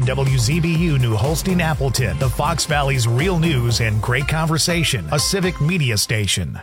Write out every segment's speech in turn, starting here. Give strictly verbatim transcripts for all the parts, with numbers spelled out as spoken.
W Z B U New Holstein Appleton, the Fox Valley's real news and great conversation, a civic media station.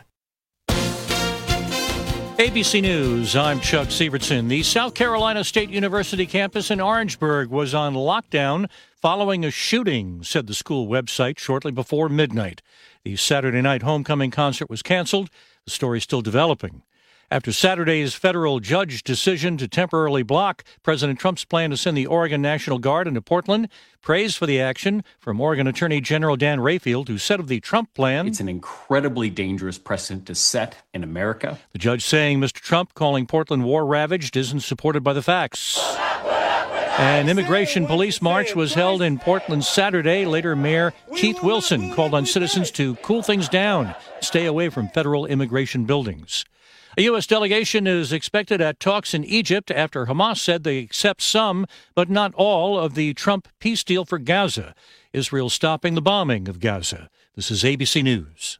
A B C News, I'm Chuck Sievertson. The South Carolina State University campus in Orangeburg was on lockdown following a shooting, said the school website shortly before midnight. The Saturday night homecoming concert was canceled. The story is still developing. After Saturday's federal judge decision to temporarily block President Trump's plan to send the Oregon National Guard into Portland, praise for the action from Oregon Attorney General Dan Rayfield, who said of the Trump plan, "It's an incredibly dangerous precedent to set in America." The judge saying Mister Trump calling Portland war-ravaged isn't supported by the facts. An immigration police march was held in Portland Saturday. Later, Mayor Keith Wilson called on citizens to cool things down, stay away from federal immigration buildings. A U S delegation is expected at talks in Egypt after Hamas said they accept some, but not all, of the Trump peace deal for Gaza. Israel stopping the bombing of Gaza. This is A B C News.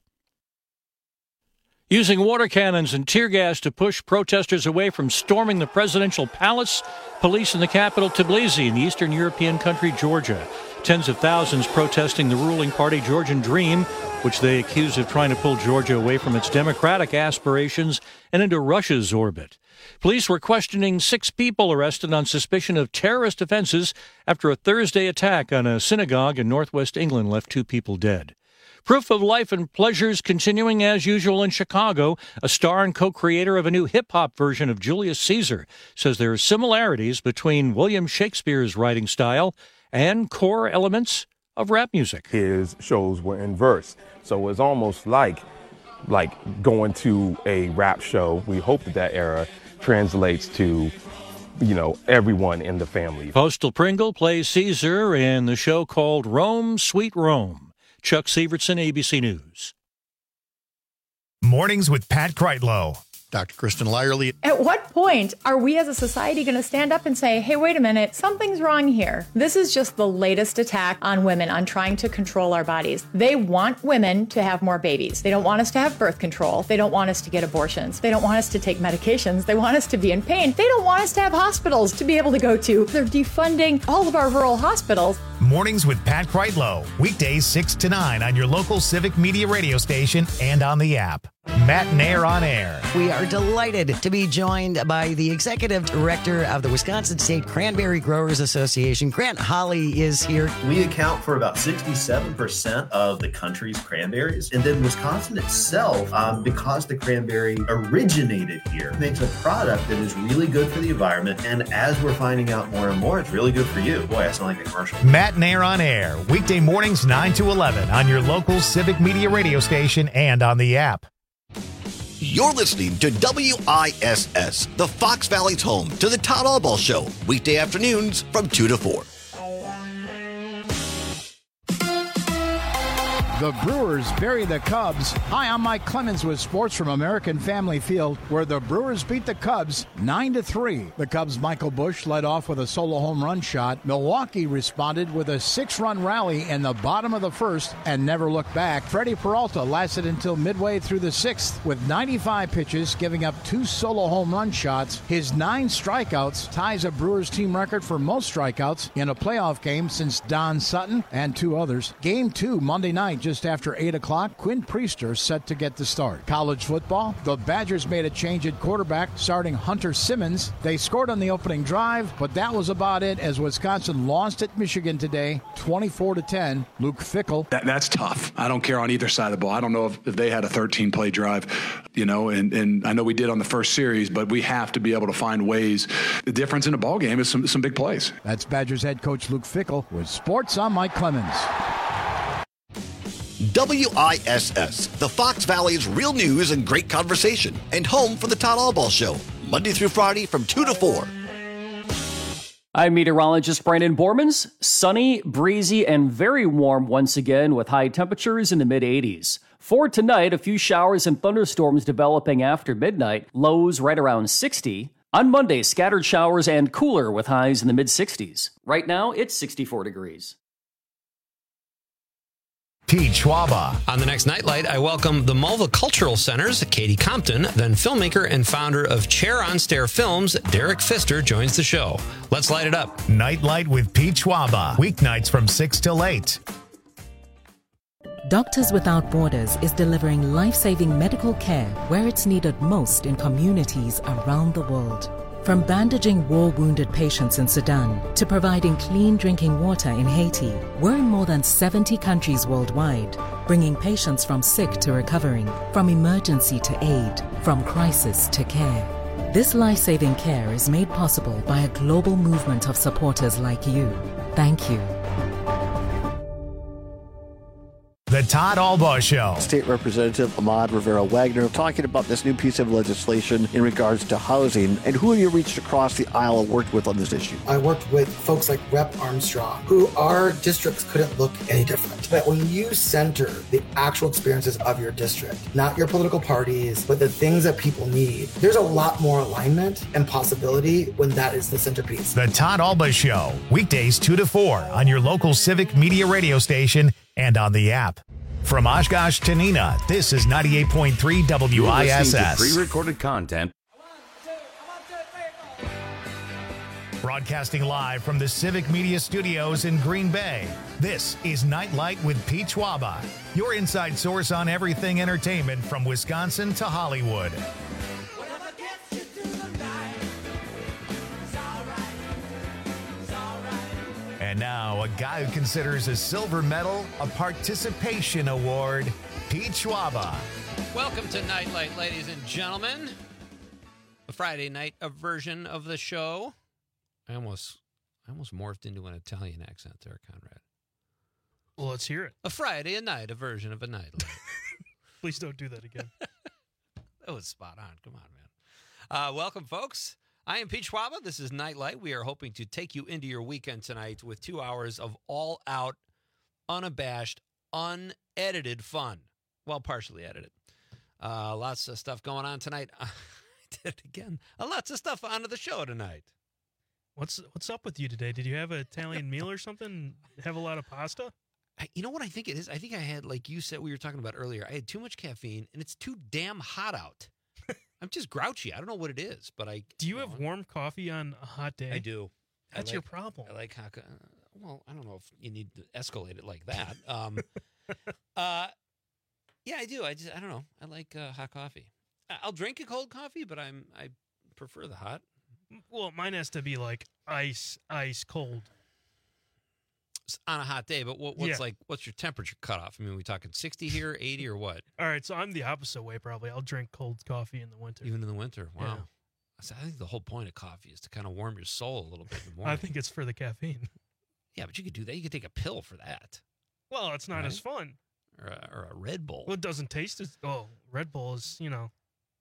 Using water cannons and tear gas to push protesters away from storming the presidential palace, police in the capital Tbilisi in the eastern European country Georgia. Tens of thousands protesting the ruling party Georgian Dream, which they accuse of trying to pull Georgia away from its democratic aspirations and into Russia's orbit. Police were questioning six people arrested on suspicion of terrorist offenses after a Thursday attack on a synagogue in northwest England left two people dead. Proof of life and pleasures continuing as usual in Chicago. A star and co-creator of a new hip-hop version of Julius Caesar says there are similarities between William Shakespeare's writing style and core elements of rap music. His shows were in verse, so it's almost like like going to a rap show. We hope that that era translates to, you know, everyone in the family. Postal Pringle plays Caesar in the show called Rome, Sweet Rome. Chuck Sievertson, A B C News. Mornings with Pat Kreitlow. Doctor Kristen Lyerly. At what point are we as a society going to stand up and say, hey, wait a minute, something's wrong here? This is just the latest attack on women, on trying to control our bodies. They want women to have more babies. They don't want us to have birth control. They don't want us to get abortions. They don't want us to take medications. They want us to be in pain. They don't want us to have hospitals to be able to go to. They're defunding all of our rural hospitals. Mornings with Pat Kreitlow. Weekdays six to nine on your local civic media radio station and on the app. Matt and Air on Air. We are delighted to be joined by the executive director of the Wisconsin State Cranberry Growers Association. Grant Holly is here. We account for about sixty-seven percent of the country's cranberries. And then Wisconsin itself, um, because the cranberry originated here, makes a product that is really good for the environment. And as we're finding out more and more, it's really good for you. Boy, I sound like a commercial. Matt and Air on Air. Weekday mornings nine to eleven on your local civic media radio station and on the app. You're listening to W I S S, the Fox Valley's home to the Todd Albaugh Show, weekday afternoons from two to four. The Brewers bury the Cubs. Hi, I'm Mike Clemens with sports from American Family Field, where the Brewers beat the Cubs nine to three. The Cubs' Michael Busch led off with a solo home run shot. Milwaukee responded with a six-run rally in the bottom of the first and never looked back. Freddie Peralta lasted until midway through the sixth with ninety-five pitches, giving up two solo home run shots. His nine strikeouts ties a Brewers team record for most strikeouts in a playoff game since Don Sutton and two others. Game two, Monday night, just after eight o'clock, Quinn Priester set to get the start. College football, the Badgers made a change at quarterback, starting Hunter Simmons. They scored on the opening drive, but that was about it as Wisconsin lost at Michigan today, twenty-four to ten. Luke Fickell. That, that's tough. I don't care on either side of the ball. I don't know if, if they had a thirteen-play drive, you know, and, and I know we did on the first series, but we have to be able to find ways. The difference in a ball game is some, some big plays. That's Badgers head coach Luke Fickell. With sports, I'm Mike Clemens. W I S S, the Fox Valley's real news and great conversation, and home for the Todd Albaugh Show, Monday through Friday from two to four. I'm meteorologist Brandon Bormans. Sunny, breezy, and very warm once again with high temperatures in the mid eighties. For tonight, a few showers and thunderstorms developing after midnight, lows right around sixty. On Monday, scattered showers and cooler with highs in the mid sixties. Right now, it's sixty-four degrees. Pete Schwaba. On the next Nightlight, I welcome the Mulva Cultural Center's Katie Compton, then filmmaker and founder of Chair on Stair Films, Derek Pfister, joins the show. Let's light it up. Nightlight with Pete Schwaba. Weeknights from six till eight. Doctors Without Borders is delivering life-saving medical care where it's needed most in communities around the world. From bandaging war-wounded patients in Sudan to providing clean drinking water in Haiti, we're in more than seventy countries worldwide, bringing patients from sick to recovering, from emergency to aid, from crisis to care. This life-saving care is made possible by a global movement of supporters like you. Thank you. The Todd Albaugh Show. State Representative Ahmad Rivera-Wagner talking about this new piece of legislation in regards to housing, and who have you reached across the aisle and worked with on this issue? I worked with folks like Rep Armstrong, who our districts couldn't look any different. But when you center the actual experiences of your district, not your political parties, but the things that people need, there's a lot more alignment and possibility when that is the centerpiece. The Todd Albaugh Show, weekdays two to four on your local Civic Media radio station and on the app. From Oshkosh to Neenah, this is ninety-eight point three W I S S. Pre-recorded content. Broadcasting live from the Civic Media Studios in Green Bay, this is Nightlight with Pete Schwaba, your inside source on everything entertainment from Wisconsin to Hollywood. And now, a guy who considers a silver medal a participation award, Pete Schwaba. Welcome to Nightlight, ladies and gentlemen. A Friday night a version of the show. I almost, I almost morphed into an Italian accent there, Conrad. Well, let's hear it. A Friday a night, a version of a Nightlight. Please don't do that again. That was spot on. Come on, man. Uh, welcome, folks. I am Pete Schwaba. This is Nightlight. We are hoping to take you into your weekend tonight with two hours of all-out, unabashed, unedited fun. Well, partially edited. Uh, lots of stuff going on tonight. I did it again. Uh, lots of stuff onto the show tonight. What's what's up with you today? Did you have an Italian meal or something? Have a lot of pasta? I, you know what I think it is? I think I had, like you said, we were talking about earlier, I had too much caffeine, and it's too damn hot out. I'm just grouchy. I don't know what it is, but I... Do you have warm coffee on a hot day? I do. That's I like, your problem. I like hot... Well, I don't know if you need to escalate it like that. Um, uh, yeah, I do. I just, I don't know. I like uh, hot coffee. I'll drink a cold coffee, but I'm I prefer the hot. Well, mine has to be like ice, ice cold. On a hot day, but what, what's Yeah. like? What's your temperature cutoff? I mean, are we talking sixty here, eighty, or what? All right, so I'm the opposite way probably. I'll drink cold coffee in the winter. Even in the winter? Wow. Yeah. So I think the whole point of coffee is to kind of warm your soul a little bit in the morning. I think it's for the caffeine. Yeah, but you could do that. You could take a pill for that, Well, it's not Right. as fun. or a, or a Red Bull. Well, it doesn't taste as... Oh, Red Bull is, you know...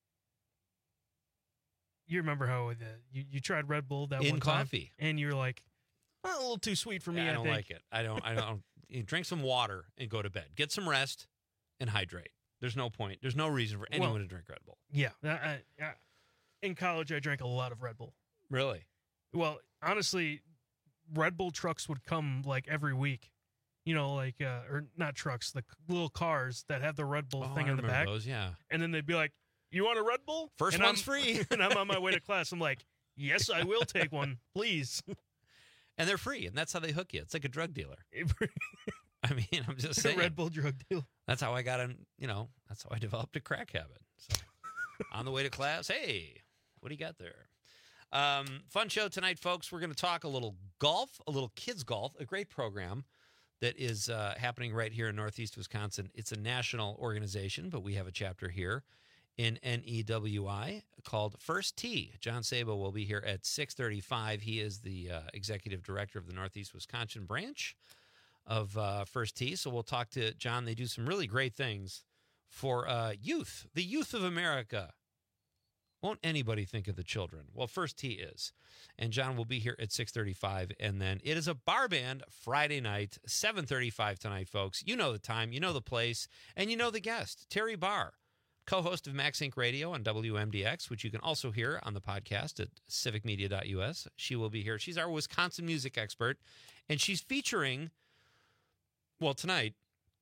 You remember how the, you, you tried Red Bull that In one time? coffee. And you were like, well, a little too sweet for me, Yeah, I I don't think. like it. I don't. I don't. You drink some water and go to bed. Get some rest and hydrate. There's no point. There's no reason for anyone Well, to drink Red Bull. Yeah. I, I, I- in college, I drank a lot of Red Bull. Really? Well, honestly, Red Bull trucks would come like every week. You know, like, uh, or not trucks, the little cars that have the Red Bull Oh, thing I in the remember back. those, yeah. And then they'd be like, you want a Red Bull? First And one's I'm- free. And I'm on my way to class. I'm like, yes, I will take one, please. And they're free, and that's how they hook you. It's like a drug dealer. I mean, I'm just saying. Red Bull drug deal. That's how I got in, you know, that's how I developed a crack habit. So on the way to class, hey, what do you got there? Um, fun show tonight, folks. We're going to talk a little golf, a little kids golf, a great program that is uh, happening right here in Northeast Wisconsin. It's a national organization, but we have a chapter here in N E W I called First Tee. John Sabo will be here at six thirty-five. He is the uh, executive director of the Northeast Wisconsin branch of uh, First Tee. So we'll talk to John. They do some really great things for uh, youth, the youth of America. Won't anybody think of the children? Well, First Tee is. And John will be here at six thirty-five. And then it is a bar band Friday night, seven thirty-five tonight, folks. You know the time, you know the place, and you know the guest, Terry Barr, co-host of Max Inc Radio on W M D X, which you can also hear on the podcast at civic media dot U S. She will be here. She's our Wisconsin music expert, and she's featuring, well, tonight,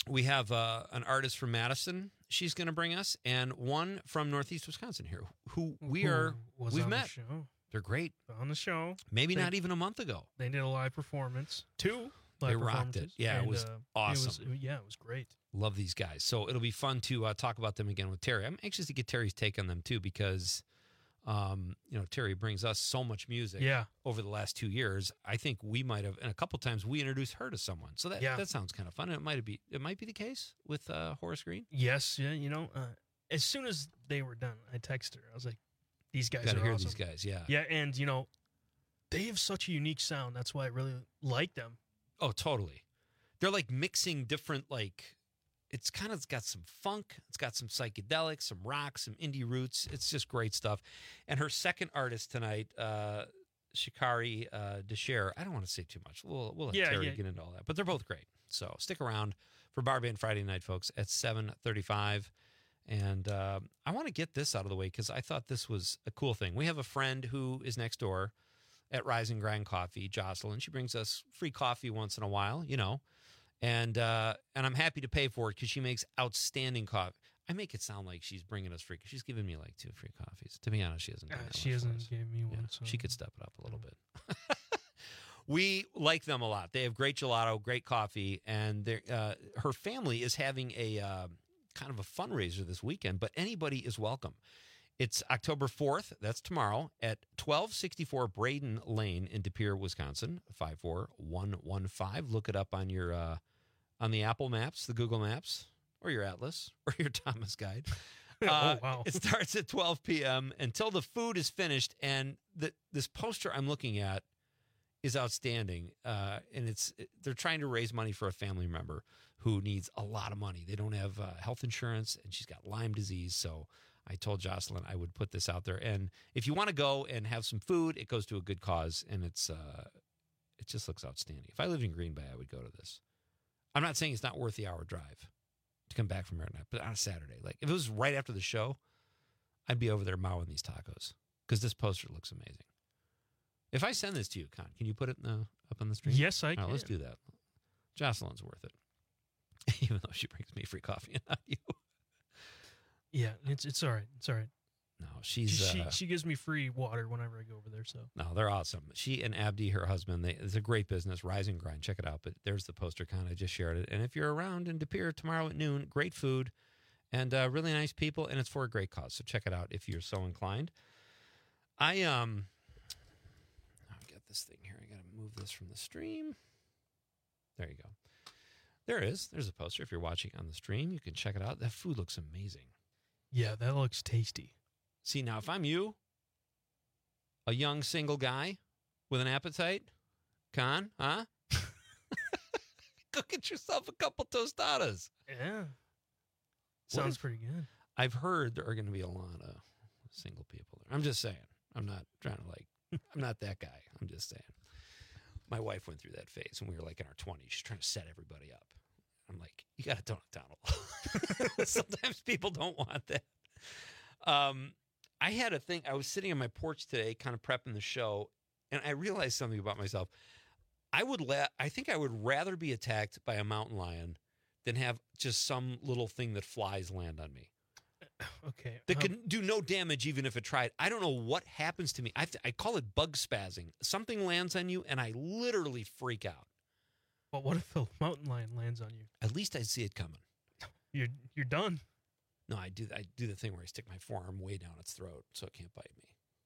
we have uh, an artist from Madison she's going to bring us, and one from Northeast Wisconsin here, who we Who are, was we've on the met. show. They're great. On the show. Maybe They- not even a month ago. They did a live performance. Two live They rocked it. performances, Yeah, it and, was uh, awesome. It was, yeah, it was great. Love these guys. So it'll be fun to uh, talk about them again with Terry. I'm anxious to get Terry's take on them too, because um, you know, Terry brings us so much music Yeah. over the last two years. I think we might have, and a couple times we introduced her to someone. So that Yeah. that sounds kind of fun. And it might be it might be the case with uh, Horace Green. Yes, yeah, you know, uh, as soon as they were done, I texted her. I was like, "These guys Gotta are hear awesome." these guys, yeah. yeah, and you know, they have such a unique sound. That's why I really like them. Oh, totally. They're like mixing different, like, it's kind of got some funk, it's got some psychedelic, some rock, some indie roots. It's just great stuff. And her second artist tonight, uh, Shikari uh, Desher, I don't want to say too much. We'll, we'll let Yeah, Terry yeah. get into all that. But they're both great. So stick around for Bar Band Friday night, folks, at seven thirty-five. And uh, I want to get this out of the way because I thought this was a cool thing. We have a friend who is next door at Rise and Grind Coffee, Jocelyn. She brings us free coffee once in a while, you know. And uh, and I'm happy to pay for it because she makes outstanding coffee. I make it sound like she's bringing us free. She's giving me like two free coffees. To be honest, she hasn't. Uh, done that she much for hasn't us. gave me one. Yeah, so. She could step it up a little bit. We like them a lot. They have great gelato, great coffee, and they're, uh, her family is having a uh, kind of a fundraiser this weekend. But anybody is welcome. It's October fourth. That's tomorrow at twelve sixty-four Braden Lane in De Pere, Wisconsin. five four one one five. Look it up on your uh, on the Apple Maps, the Google Maps, or your Atlas, or your Thomas Guide. Uh, oh wow! It starts at twelve p.m. until the food is finished, and the, this poster I'm looking at is outstanding. Uh, and it's they're trying to raise money for a family member who needs a lot of money. They don't have uh, health insurance, and she's got Lyme disease. So I told Jocelyn I would put this out there. And if you want to go and have some food, it goes to a good cause, and it's uh, it just looks outstanding. If I lived in Green Bay, I would go to this. I'm not saying it's not worth the hour drive to come back from Marinette, but on a Saturday, like if it was right after the show, I'd be over there mowing these tacos because this poster looks amazing. If I send this to you, Con, can you put it in the, up on the stream? Yes, I All can. right, let's do that. Jocelyn's worth it, even though she brings me free coffee and not you. Yeah, it's it's all right. It's all right. No, she's she uh, she gives me free water whenever I go over there. So no, they're awesome. She and Abdi, her husband, they, it's a great business. Rise and Grind, check it out. But there's the poster, Con. I just shared it. And if you're around in De Pere tomorrow at noon, great food and uh, really nice people, and it's for a great cause. So check it out if you're so inclined. I um. This thing here. I got to move this from the stream. There you go. There it is. There's a poster. If you're watching on the stream, you can check it out. That food looks amazing. yeah, that looks tasty. See, now, if I'm you, a young single guy with an appetite, Con, huh? Go get yourself a couple tostadas. Yeah, What sounds if- pretty good. I've heard there are going to be a lot of single people there. I'm just saying. I'm not trying to like, I'm not that guy. I'm just saying. My wife went through that phase when we were like in our twenties. She's trying to set everybody up. I'm like, you got to donut Donald. Sometimes people don't want that. Um, I had a thing. I was sitting on my porch today, kind of prepping the show, and I realized something about myself. I would la- I think I would rather be attacked by a mountain lion than have just some little thing that flies land on me. Okay. That um, can do no damage even if it tried. I don't know what happens to me. I, I call it bug spazzing. Something lands on you, and I literally freak out. But what if a mountain lion lands on you? At least I see it coming. You're you're done. No, I do I do the thing where I stick my forearm way down its throat so it can't bite me.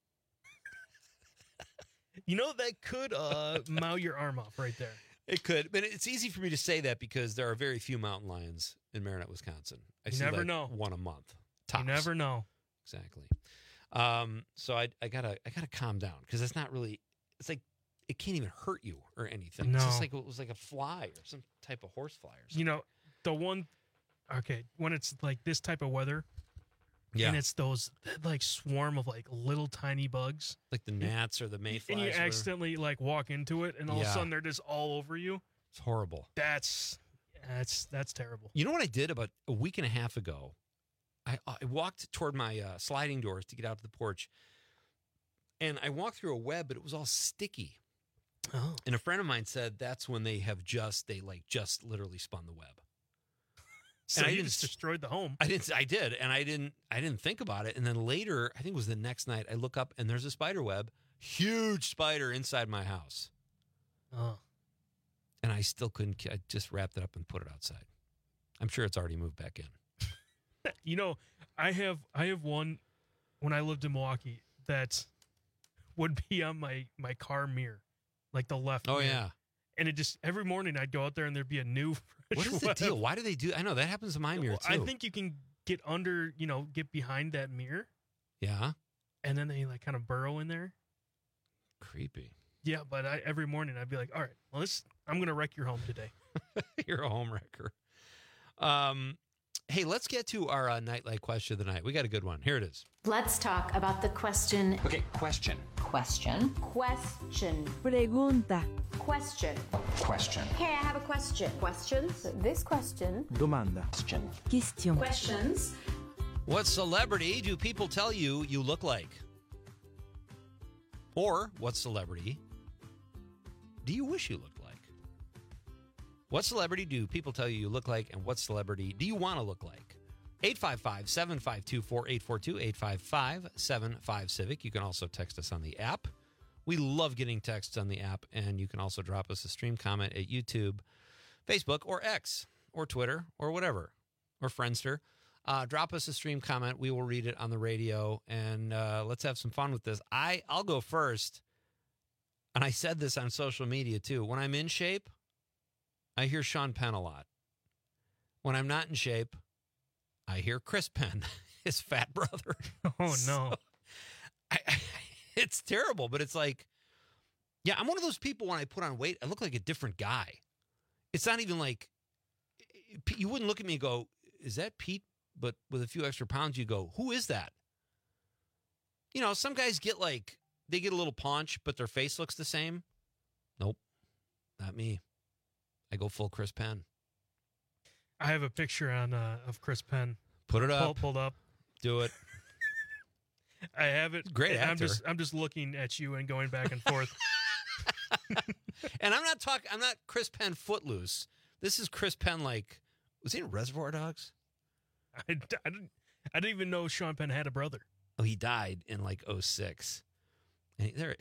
You know that could uh mow your arm off right there. It could, but it's easy for me to say that because there are very few mountain lions in Marinette, Wisconsin. I You see never like know. one a month. Tops. You never know. Exactly. Um, so I I gotta I gotta calm down because it's not really. It's like it can't even hurt you or anything. It's just No. like it was like a fly or some type of horse fly or something. You know, the one. Okay, when it's like this type of weather, Yeah. and it's those that, like swarm of like little tiny bugs, like the gnats or the mayflies. and you or whatever. accidentally like walk into it, and all of Yeah. a sudden they're just all over you. It's horrible. That's that's that's terrible. You know what I did about a week and a half ago? I, I walked toward my uh, sliding doors to get out to the porch, and I walked through a web, but it was all sticky. Oh. And a friend of mine said that's when they have just, they like just literally spun the web. So and I you didn't just destroyed the home. I didn't. I did, and I didn't. I didn't think about it. And then later, I think it was the next night, I look up and there's a spider web, huge spider inside my house. Oh. And I still couldn't. I just wrapped it up and put it outside. I'm sure it's already moved back in. You know, I have I have one when I lived in Milwaukee that would be on my my car mirror, like the left. Oh mirror. yeah. And it just every morning I'd go out there and there'd be a new. What is the web. deal? Why do they do? I know that happens to my mirror too. I think you can get under, you know, get behind that mirror. Yeah. And then they like kind of burrow in there. Creepy. Yeah, but I, every morning I'd be like, all right, well, this I'm gonna wreck your home today. You're a home wrecker. Um, hey, let's get to our uh, nightlight question of the night. We got a good one. Here it is. Let's talk about the question. Okay, question. Question. Question. Pregunta. Question. Question. Hey, I have a question. Questions? This question. Domanda. Question. Question. Questions. What celebrity do people tell you you look like? Or what celebrity do you wish you looked like? What celebrity do people tell you you look like, and what celebrity do you want to look like? eight five five, seven five two, four eight four two, eight five five, seven five, Civic. You can also text us on the app. We love getting texts on the app, and you can also drop us a stream comment at YouTube, Facebook, or X, or Twitter, or whatever, or Friendster. Uh, drop us a stream comment. We will read it on the radio, and uh, let's have some fun with this. I, I'll go first, and I said this on social media, too. When I'm in shape, I hear Sean Penn a lot. When I'm not in shape, I hear Chris Penn, his fat brother. Oh, no. So, I, I, it's terrible, but it's like, yeah, I'm one of those people when I put on weight, I look like a different guy. It's not even like, you wouldn't look at me and go, is that Pete? But with a few extra pounds, you go, who is that? You know, some guys get like, they get a little paunch, but their face looks the same. Nope, not me. I go full Chris Penn. I have a picture on uh, of Chris Penn. Put it up. Pull, pulled up. Do it. I have it. Great actor. I'm just I'm just looking at you and going back and forth. And I'm not talking. I'm not Chris Penn Footloose. This is Chris Penn. Like, was he in Reservoir Dogs? I, I didn't. I didn't even know Sean Penn had a brother. Oh, he died in like oh six. And he, there.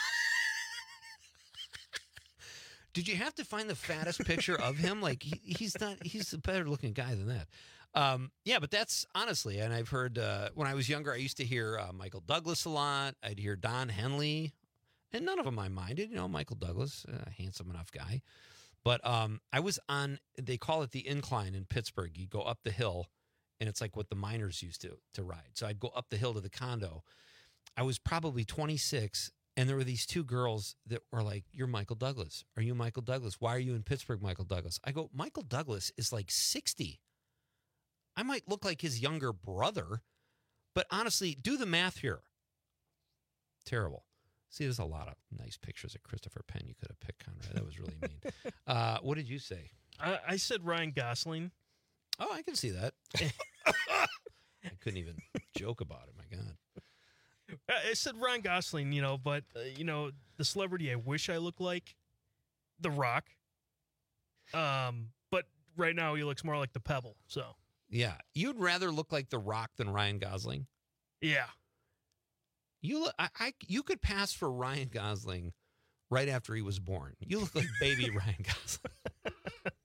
Did you have to find the fattest picture of him? Like he, he's not. He's a better looking guy than that. Um, yeah, but that's honestly. And I've heard uh, when I was younger, I used to hear uh, Michael Douglas a lot. I'd hear Don Henley, and none of them I minded. You know, Michael Douglas, a handsome enough guy. But um, I was on. They call it the incline in Pittsburgh. You go up the hill, and it's like what the miners used to to ride. So I'd go up the hill to the condo. I was probably twenty-six. And there were these two girls that were like, you're Michael Douglas. Are you Michael Douglas? Why are you in Pittsburgh, Michael Douglas? I go, Michael Douglas is like sixty. I might look like his younger brother, but honestly, do the math here. Terrible. See, there's a lot of nice pictures of Christopher Penn you could have picked, Conrad. That was really mean. uh, what did you say? I, I said Ryan Gosling. Oh, I can see that. I couldn't even joke about it. My God. I said Ryan Gosling, you know, but, uh, you know, the celebrity I wish I looked like, The Rock. Um, but right now he looks more like the Pebble, so. Yeah. You'd rather look like The Rock than Ryan Gosling? Yeah. You look, I, I, you could pass for Ryan Gosling right after he was born. You look like baby Ryan Gosling.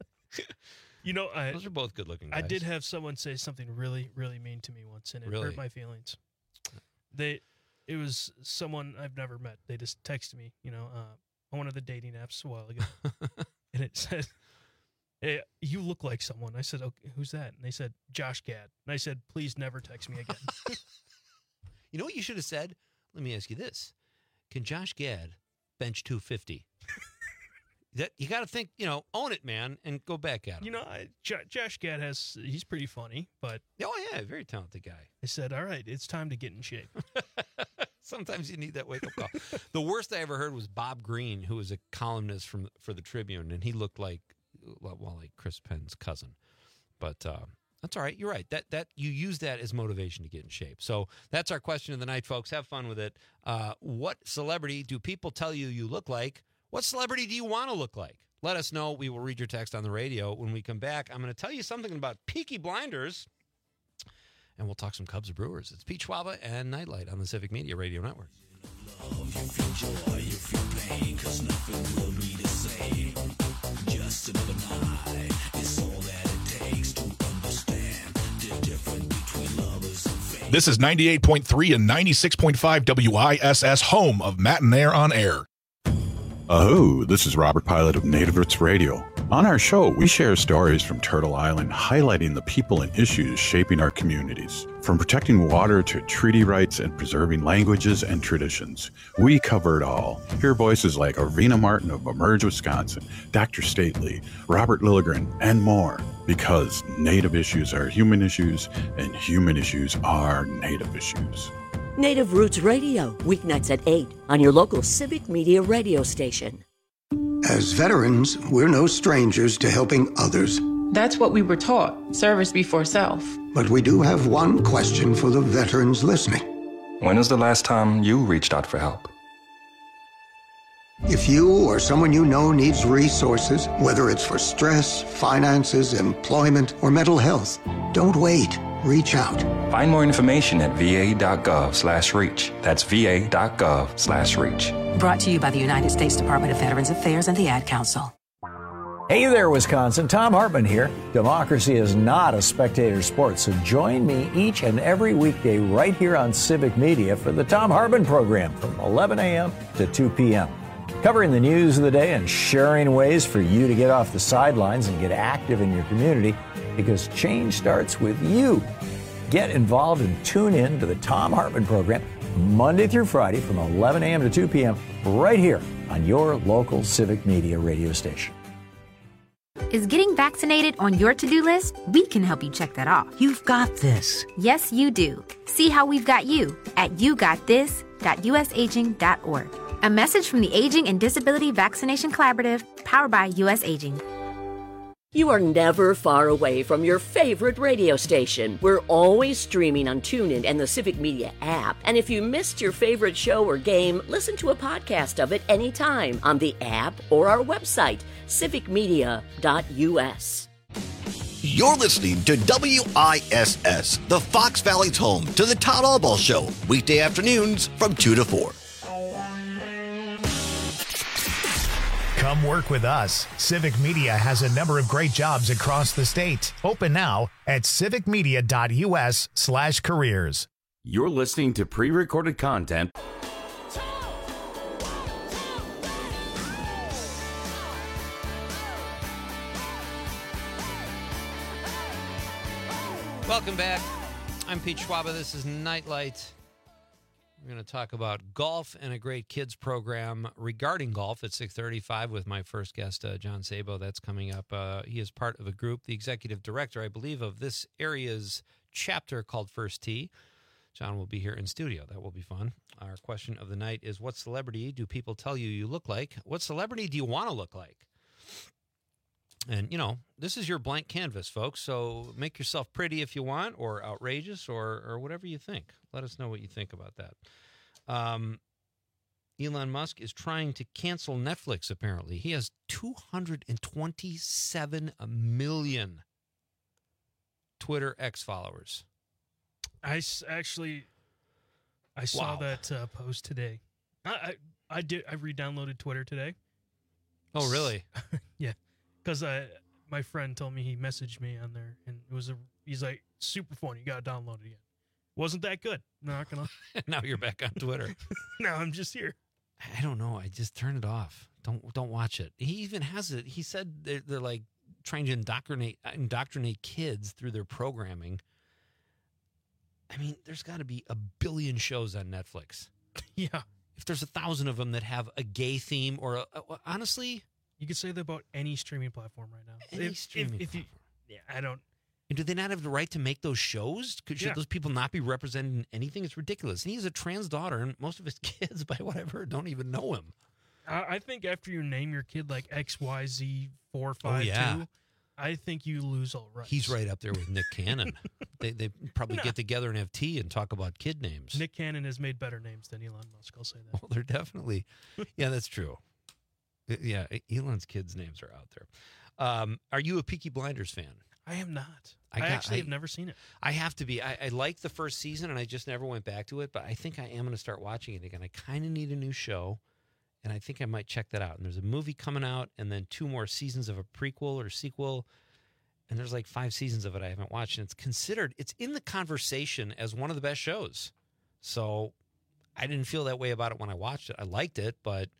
You know, I, those are both good looking guys. I did have someone say something really, really mean to me once, and it Really? hurt my feelings. They, it was someone I've never met. They just texted me, you know, uh, on one of the dating apps a while ago, and it said, "Hey, you look like someone." I said, "Okay, who's that?" And they said, "Josh Gad." And I said, "Please never text me again." You know what you should have said? Let me ask you this: can Josh Gad bench two fifty? That you got to think, you know, own it, man, and go back at him. You know, I, J- Josh Gad has, he's pretty funny, but. Oh, yeah, very talented guy. I said, all right, it's time to get in shape. Sometimes you need that wake-up call. The worst I ever heard was Bob Green, who was a columnist from for the Tribune, and he looked like, well, like Chris Penn's cousin. But uh, that's all right. You're right. That that you use that as motivation to get in shape. So that's our question of the night, folks. Have fun with it. Uh, what celebrity do people tell you you look like? What celebrity do you want to look like? Let us know. We will read your text on the radio. When we come back, I'm going to tell you something about Peaky Blinders, and we'll talk some Cubs or Brewers. It's Pete Schwaba and Nightlight on the Civic Media Radio Network. You feel joy, you feel pain, 'cause nothing will be the same. Just another night is all that it takes to understand the difference between lovers and fame. This is ninety-eight point three and ninety-six point five W I S S, home of Matt and Air on Air. Oh, this is Robert Pilot of Native Roots Radio. On our show, we share stories from Turtle Island, highlighting the people and issues shaping our communities. From protecting water to treaty rights and preserving languages and traditions, we cover it all. Hear voices like Arvina Martin of Emerge, Wisconsin, Doctor Stately, Robert Lilligren, and more. Because Native issues are human issues, and human issues are Native issues. Native Roots Radio, weeknights at eight on your local Civic Media radio station. As veterans, we're no strangers to helping others. That's what we were taught, service before self. But we do have one question for the veterans listening. When was the last time you reached out for help? If you or someone you know needs resources, whether it's for stress, finances, employment, or mental health, don't wait. Reach out. Find more information at va.gov slash reach. That's va.gov slash reach. Brought to you by the United States Department of Veterans Affairs and the Ad Council. Hey there, Wisconsin. Tom Hartman here. Democracy is not a spectator sport, so join me each and every weekday right here on Civic Media for the Tom Hartman program from eleven a.m. to two p.m. Covering the news of the day and sharing ways for you to get off the sidelines and get active in your community, because change starts with you. Get involved and tune in to the Tom Hartman program Monday through Friday from eleven a.m. to two p.m. right here on your local Civic Media radio station. Is getting vaccinated on your to-do list? We can help you check that off. You've got this. Yes, you do. See how we've got you at you got this dot u s aging dot org. A message from the Aging and Disability Vaccination Collaborative, powered by U S Aging. You are never far away from your favorite radio station. We're always streaming on TuneIn and the Civic Media app. And if you missed your favorite show or game, listen to a podcast of it anytime on the app or our website, civic media dot u s. You're listening to W I S S, the Fox Valley's home to the Todd Albaugh Show, weekday afternoons from two to four. Come work with us. Civic Media has a number of great jobs across the state. Open now at civic media dot u s slash careers. You're listening to pre-recorded content. Welcome back. I'm Pete Schwaba. This is Nightlight. We're going to talk about golf and a great kids program regarding golf at six thirty-five with my first guest, uh, John Sabo. That's coming up. Uh, he is part of a group, the executive director, I believe, of this area's chapter called First Tee. John will be here in studio. That will be fun. Our question of the night is, what celebrity do people tell you you look like? What celebrity do you want to look like? And, you know, this is your blank canvas, folks, so make yourself pretty if you want, or outrageous, or or whatever you think. Let us know what you think about that. Um, Elon Musk is trying to cancel Netflix, apparently. He has two hundred twenty-seven million Twitter X followers. I s- actually, I saw Wow. that uh, post today. I, I I did. I re-downloaded Twitter today. Oh, really? Yeah, because I my friend told me he messaged me on there, and it was a. He's like, super fun. You got to download it again. Wasn't that good? Not gonna. Now you're back on Twitter. Now I'm just here. I don't know. I just turned it off. Don't don't watch it. He even has it. He said they're, they're like trying to indoctrinate indoctrinate kids through their programming. I mean, there's got to be a billion shows on Netflix. Yeah. If there's a thousand of them that have a gay theme, or a, a, honestly, you could say that about any streaming platform right now. Any if, streaming if, if you, yeah, I don't. And do they not have the right to make those shows? Could, should Yeah. those people not be represented in anything? It's ridiculous. And he has a trans daughter, and most of his kids, by what I've heard, don't even know him. I, I think after you name your kid like X Y Z four five two, yeah. I think you lose all rights. He's right up there with Nick Cannon. they they probably No. get together and have tea and talk about kid names. Nick Cannon has made better names than Elon Musk. I'll say that. Well, they're definitely, yeah, that's true. Yeah, Elon's kids' names are out there. Um, are you a Peaky Blinders fan? I am not. I I, got- actually I- have never seen it. I have to be. I, I liked the first season, and I just never went back to it. But I think I am going to start watching it again. I kind of need a new show, and I think I might check that out. And there's a movie coming out, and then two more seasons of a prequel or sequel. And there's like five seasons of it I haven't watched. And it's considered, it's in the conversation as one of the best shows. So I didn't feel that way about it when I watched it. I liked it, but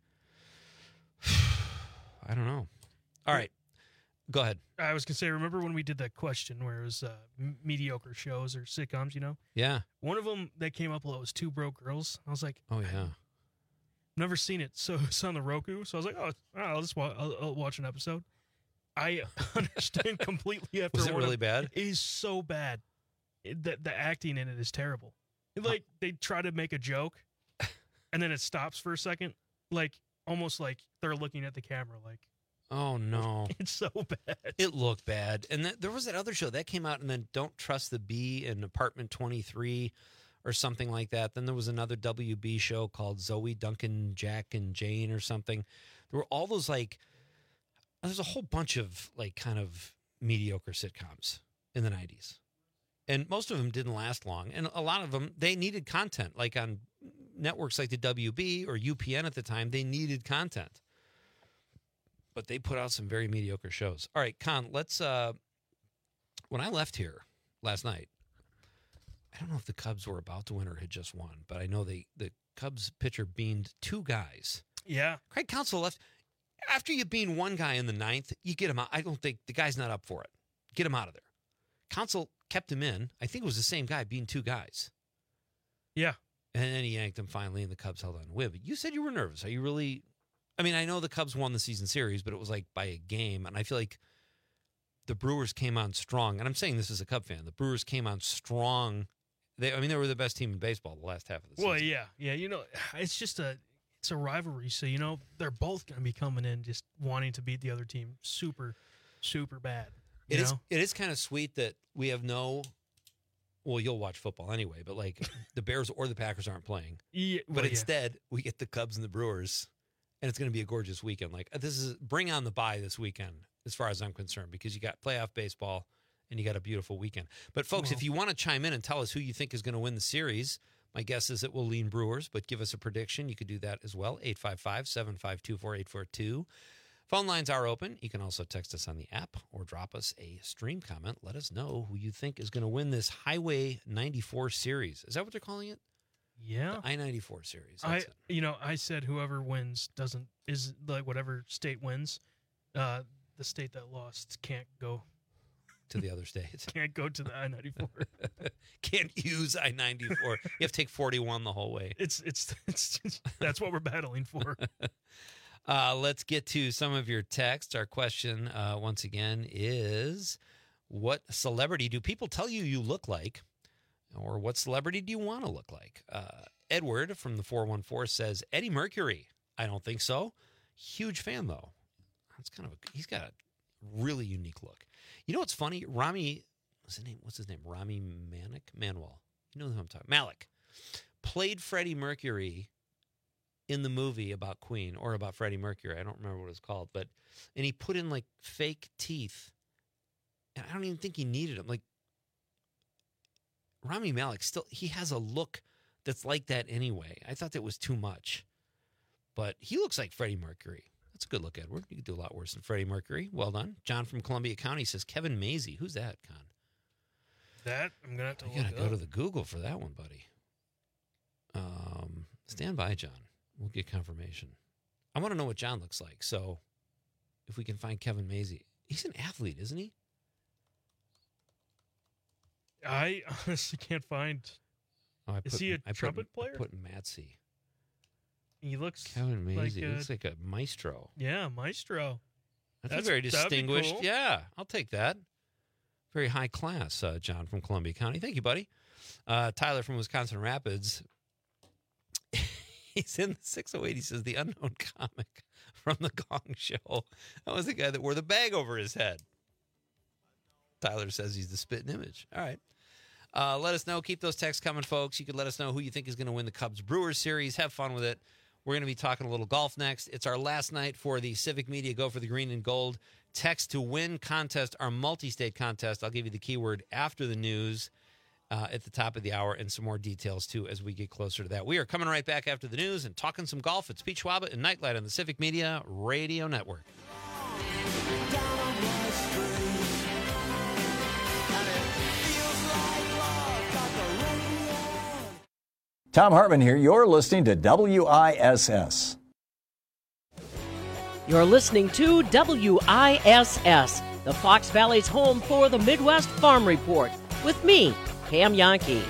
I don't know. All right. Go ahead. I was gonna say, remember when we did that question where it was uh, m- mediocre shows or sitcoms? You know, Yeah. one of them that came up was Two Broke Girls. I was like, Oh, yeah. never seen it, so it's on the Roku. So I was like, oh, I'll just wa- I'll, I'll watch an episode. I understand completely after. Was it one really ep- bad? It is so bad. It, the the acting in it is terrible. It, like they try to make a joke, and then it stops for a second, like almost like they're looking at the camera. Like, Oh, no. it's so bad. It looked bad. And th- there was that other show that came out, and then Don't Trust the Bee in Apartment twenty-three or something like that. Then there was another W B show called Zoe, Duncan, Jack, and Jane or something. There were all those, like, there's a whole bunch of, like, kind of mediocre sitcoms in the nineties. And most of them didn't last long. And a lot of them, they needed content. Like on networks like the W B or U P N at the time, they needed content. But they put out some very mediocre shows. All right, Con, let's, uh, when I left here last night, I don't know if the Cubs were about to win or had just won, but I know they the Cubs pitcher beamed two guys. Yeah. Craig Counsell left. After you bean one guy in the ninth, you get him out. I don't think the guy's not up for it. Get him out of there. Counsell kept him in. I think it was the same guy being two guys. Yeah. And then he yanked him finally, and the Cubs held on to win. But you said you were nervous. Are you really? I mean, I know the Cubs won the season series, but it was like by a game. And I feel like the Brewers came on strong. And I'm saying this as a Cub fan. The Brewers came on strong. They, I mean, they were the best team in baseball the last half of the season. Well, yeah, yeah. You know, it's just a it's a rivalry. So you know, they're both going to be coming in just wanting to beat the other team super, super bad. You It is. know? It is kind of sweet that we have no. Well, you'll watch football anyway, but like the Bears or the Packers aren't playing. Yeah, but well, yeah. instead, we get the Cubs and the Brewers, and it's going to be a gorgeous weekend. Like this is bring on the bye this weekend, as far as I'm concerned, because you got playoff baseball and you got a beautiful weekend. But folks, Well- if you want to chime in and tell us who you think is going to win the series, my guess is it will lean Brewers. But give us a prediction. You could do that as well. eight five five, seven five two, four eight four two. Phone lines are open. You can also text us on the app or drop us a stream comment. Let us know who you think is going to win this Highway ninety-four series. Is that what they're calling it? Yeah. The I ninety-four series. I That's it. you know I said whoever wins doesn't is like whatever state wins, uh, the state that lost can't go To the other states. can't go to the I ninety-four. Can't use I ninety-four. You have to take forty-one the whole way. It's it's it's that's what we're battling for. Uh, let's get to some of your texts. Our question, uh, once again, is what celebrity do people tell you you look like? Or what celebrity do you want to look like? Uh, Edward from the four one four says, Eddie Mercury. I don't think so. Huge fan, though. That's kind of a, he's got a really unique look. You know what's funny? Rami, what's his name? What's his name? Rami Malek? Manuel. You know who I'm talking Malik. Played Freddie Mercury in the movie about Queen or about Freddie Mercury. I don't remember what it was called, but and he put in like fake teeth, and I don't even think he needed them. Like Rami Malek, still he has a look that's like that anyway. I thought that was too much, but he looks like Freddie Mercury. That's a good look, Edward. You could do a lot worse than Freddie Mercury. Well done, John from Columbia County says Kevin Mazie. Who's that, Con? That I'm gonna have to. You look gotta go up. to the Google for that one, buddy. Um, stand by, John. We'll get confirmation. I want to know what John looks like. So if we can find Kevin Mazie. He's an athlete, isn't he? I honestly can't find. Oh, I Is put, he a I put- trumpet I player? put Matsy. He looks Kevin Mazie. like He a, looks like a maestro. yeah, maestro. That's, That's- a very that'd be distinguished. cool. Yeah, I'll take that. Very high class, uh, John from Columbia County. Thank you, buddy. Uh, Tyler from Wisconsin Rapids. He's in the six oh eight. He says the unknown comic from the Gong Show. That was the guy that wore the bag over his head. Tyler says he's the spitting image. All right. Uh, let us know. Keep those texts coming, folks. You could let us know who you think is going to win the Cubs Brewers series. Have fun with it. We're going to be talking a little golf next. It's our last night for the Civic Media Go for the Green and Gold Text to Win contest, our multi-state contest. I'll give you the keyword after the news uh, at the top of the hour and some more details, too, as we get closer to that. We are coming right back after the news and talking some golf. It's Pete Schwaba and Nightlight on the Civic Media Radio Network. Tom Hartman here. You're listening to W I S S. You're listening to W I S S, the Fox Valley's home for the Midwest Farm Report, with me, Pam Yankee.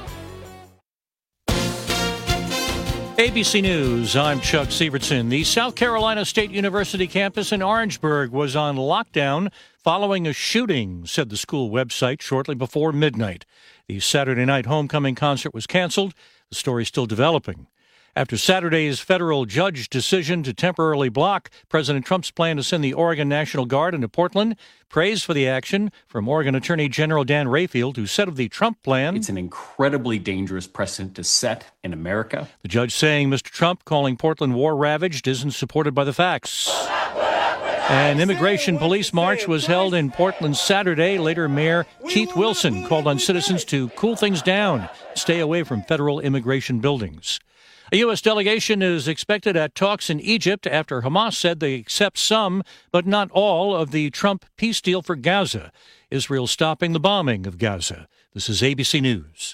A B C News, I'm Chuck Sievertson. The South Carolina State University campus in Orangeburg was on lockdown following a shooting, said the school website shortly before midnight. The Saturday night homecoming concert was canceled. The story still developing. After Saturday's federal judge decision to temporarily block President Trump's plan to send the Oregon National Guard into Portland, praise for the action from Oregon Attorney General Dan Rayfield, who said of the Trump plan, "It's an incredibly dangerous precedent to set in America." The judge saying Mister Trump calling Portland war-ravaged isn't supported by the facts. An immigration police march was held in Portland Saturday. Later, Mayor Keith Wilson called on citizens to cool things down, stay away from federal immigration buildings. A U S delegation is expected at talks in Egypt after Hamas said they accept some, but not all, of the Trump peace deal for Gaza. Israel stopping the bombing of Gaza. This is A B C News.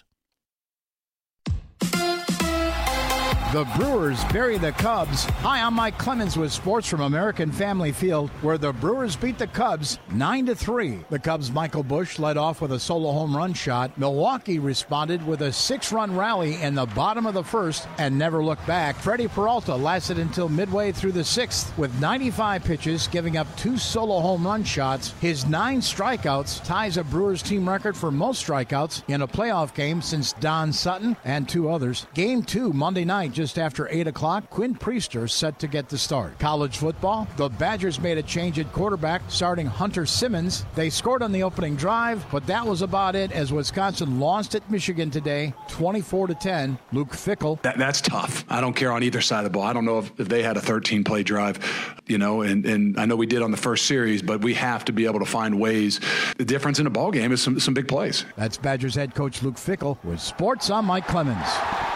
The Brewers bury the Cubs. Hi, I'm Mike Clemens with sports from American Family Field, where the Brewers beat the Cubs nine to three. The Cubs' Michael Busch led off with a solo home run shot. Milwaukee responded with a six-run rally in the bottom of the first and never looked back. Freddie Peralta lasted until midway through the sixth with ninety-five pitches, giving up two solo home run shots. His nine strikeouts ties a Brewers team record for most strikeouts in a playoff game since Don Sutton and two others. Game two, Monday night, just after eight o'clock, Quinn Priester set to get the start. College football, the Badgers made a change at quarterback, starting Hunter Simmons. They scored on the opening drive, but that was about it as Wisconsin lost at Michigan today, twenty-four to ten. Luke Fickell. That, that's tough. I don't care on either side of the ball. I don't know if, if they had a thirteen-play drive, you know, and, and I know we did on the first series, but we have to be able to find ways. The difference in a ball game is some, some big plays. That's Badgers head coach Luke Fickell. With sports, I'm Mike Clemens.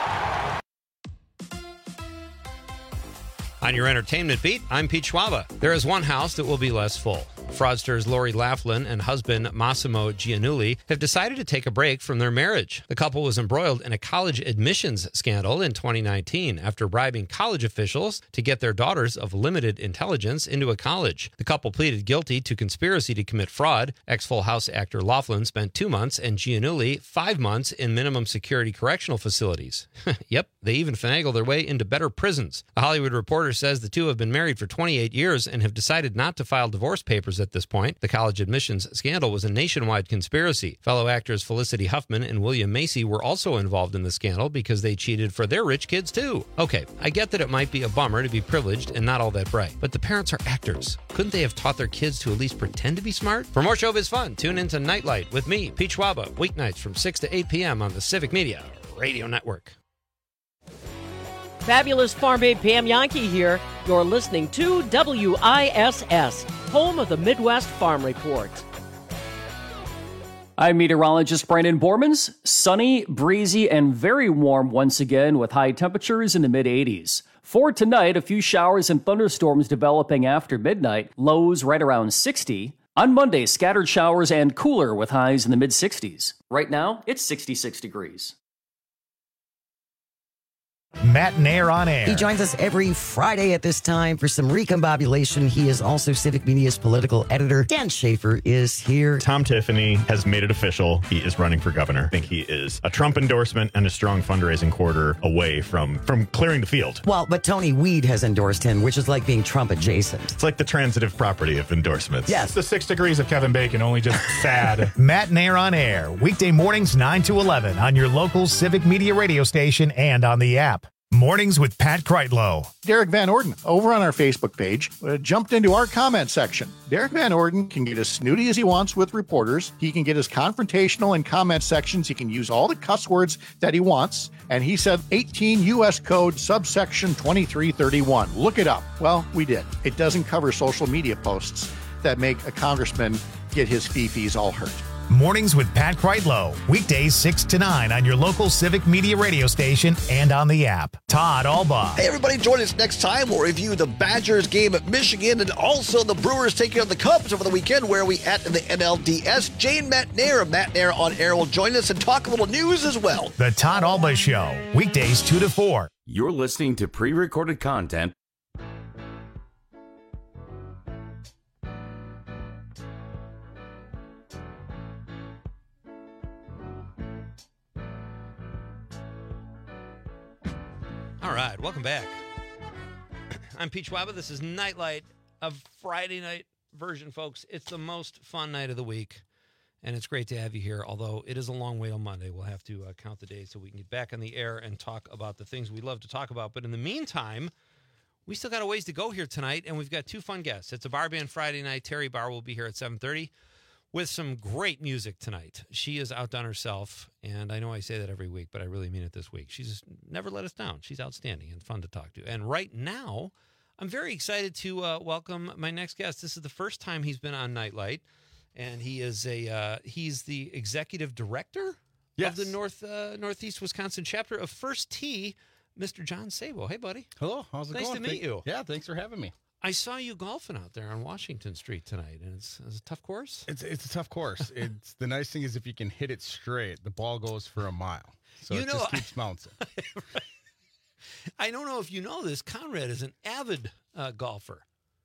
On your entertainment beat, I'm Pete Schwaba. There is one house that will be less full. Fraudsters Lori Laughlin and husband Massimo Giannulli have decided to take a break from their marriage. The couple was embroiled in a college admissions scandal in twenty nineteen after bribing college officials to get their daughters of limited intelligence into a college. The couple pleaded guilty to conspiracy to commit fraud. Ex-Full House actor Laughlin spent two months and Giannulli five months in minimum security correctional facilities. Yep, they even finagled their way into better prisons. The Hollywood Reporter says the two have been married for twenty-eight years and have decided not to file divorce papers at this point. The college admissions scandal was a nationwide conspiracy. Fellow actors Felicity Huffman and William Macy were also involved in the scandal because they cheated for their rich kids too. Okay, I get that it might be a bummer to be privileged and not all that bright, but the parents are actors. Couldn't they have taught their kids to at least pretend to be smart? For more showbiz fun, tune into Nightlight with me, Pete Schwaba, weeknights from six to eight p.m. on the Civic Media Radio Network. Fabulous Farm Babe Pam Yankee here. You're listening to W I S S, home of the Midwest Farm Report. I'm meteorologist Brandon Bormans. Sunny, breezy, and very warm once again with high temperatures in the mid eighties. For tonight, a few showers and thunderstorms developing after midnight, lows right around sixty. On Monday, scattered showers and cooler with highs in the mid sixties. Right now, it's sixty-six degrees. Matt Nair on air. He joins us every Friday at this time for some recombobulation. He is also Civic Media's political editor. Dan Schaefer is here. Tom Tiffany has made it official. He is running for governor. I think he is a Trump endorsement and a strong fundraising quarter away from, from clearing the field. Well, but Tony Weed has endorsed him, which is like being Trump adjacent. It's like the transitive property of endorsements. Yes. It's the six degrees of Kevin Bacon, only just sad. Matt Nair on air, weekday mornings nine to eleven on your local Civic Media radio station and on the app. Mornings with Pat Kreitlow. Derek Van Orden, over on our Facebook page, uh, jumped into our comment section. Derek Van Orden can get as snooty as he wants with reporters. He can get as confrontational in comment sections. He can use all the cuss words that he wants. And he said eighteen U S Code subsection twenty-three thirty-one. Look it up. Well, we did. It doesn't cover social media posts that make a congressman get his fee-fees all hurt. Mornings with Pat Kreitlow. Weekdays six to nine on your local Civic Media radio station and on the app. Todd Albaugh. Hey, everybody, join us next time. We'll review the Badgers game at Michigan and also the Brewers taking on the Cubs over the weekend. Where are we at in the N L D S? Jane Matnair of Matnair on Air will join us and talk a little news as well. The Todd Albaugh Show. Weekdays two to four. You're listening to pre-recorded content. All right, welcome back. I'm Pete Schwaba. This is Nightlight, a Friday night version, folks. It's the most fun night of the week, and it's great to have you here, although it is a long way on Monday. We'll have to uh, count the days so we can get back on the air and talk about the things we love to talk about. But in the meantime, we still got a ways to go here tonight, and we've got two fun guests. It's a Bar Band Friday night. Terry Barr will be here at seven thirty. With some great music tonight. She is outdone herself, and I know I say that every week, but I really mean it this week. She's never let us down. She's outstanding and fun to talk to. And right now, I'm very excited to uh, welcome my next guest. This is the first time he's been on Nightlight, and he is a uh, he's the executive director yes. of the North uh, Northeast Wisconsin chapter of First Tee, Mister John Sabo. Hey, buddy. Hello. How's it nice going? Nice to meet Thank, you. Yeah, thanks for having me. I saw you golfing out there on Washington Street tonight, and it's, it's a tough course. It's it's a tough course. It's the nice thing is if you can hit it straight, the ball goes for a mile, so you it know, just keeps bouncing. Right. I don't know if you know this. Conrad is an avid uh, golfer.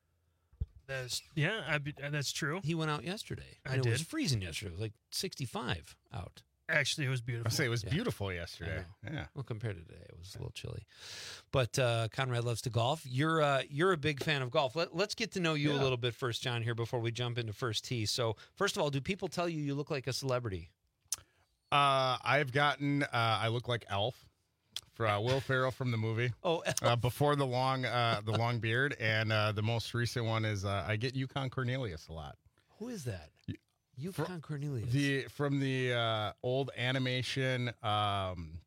That's yeah, I be, that's true. He went out yesterday. I and did. It was freezing yesterday. It was like sixty-five out. Actually, it was beautiful. I say it was Yeah. beautiful yesterday. Yeah. Well, compared to today, it was a little chilly. But uh, Conrad loves to golf. You're uh, you're a big fan of golf. Let, let's get to know you Yeah. a little bit first, John, here before we jump into First Tee. So, first of all, do people tell you you look like a celebrity? Uh, I've gotten. Uh, I look like Elf, for uh, Will Ferrell from the movie. Oh, uh, before the long uh, the long beard, and uh, the most recent one is uh, I get Yukon Cornelius a lot. Who is that? Yukon Cornelius. The from the uh, old animation um,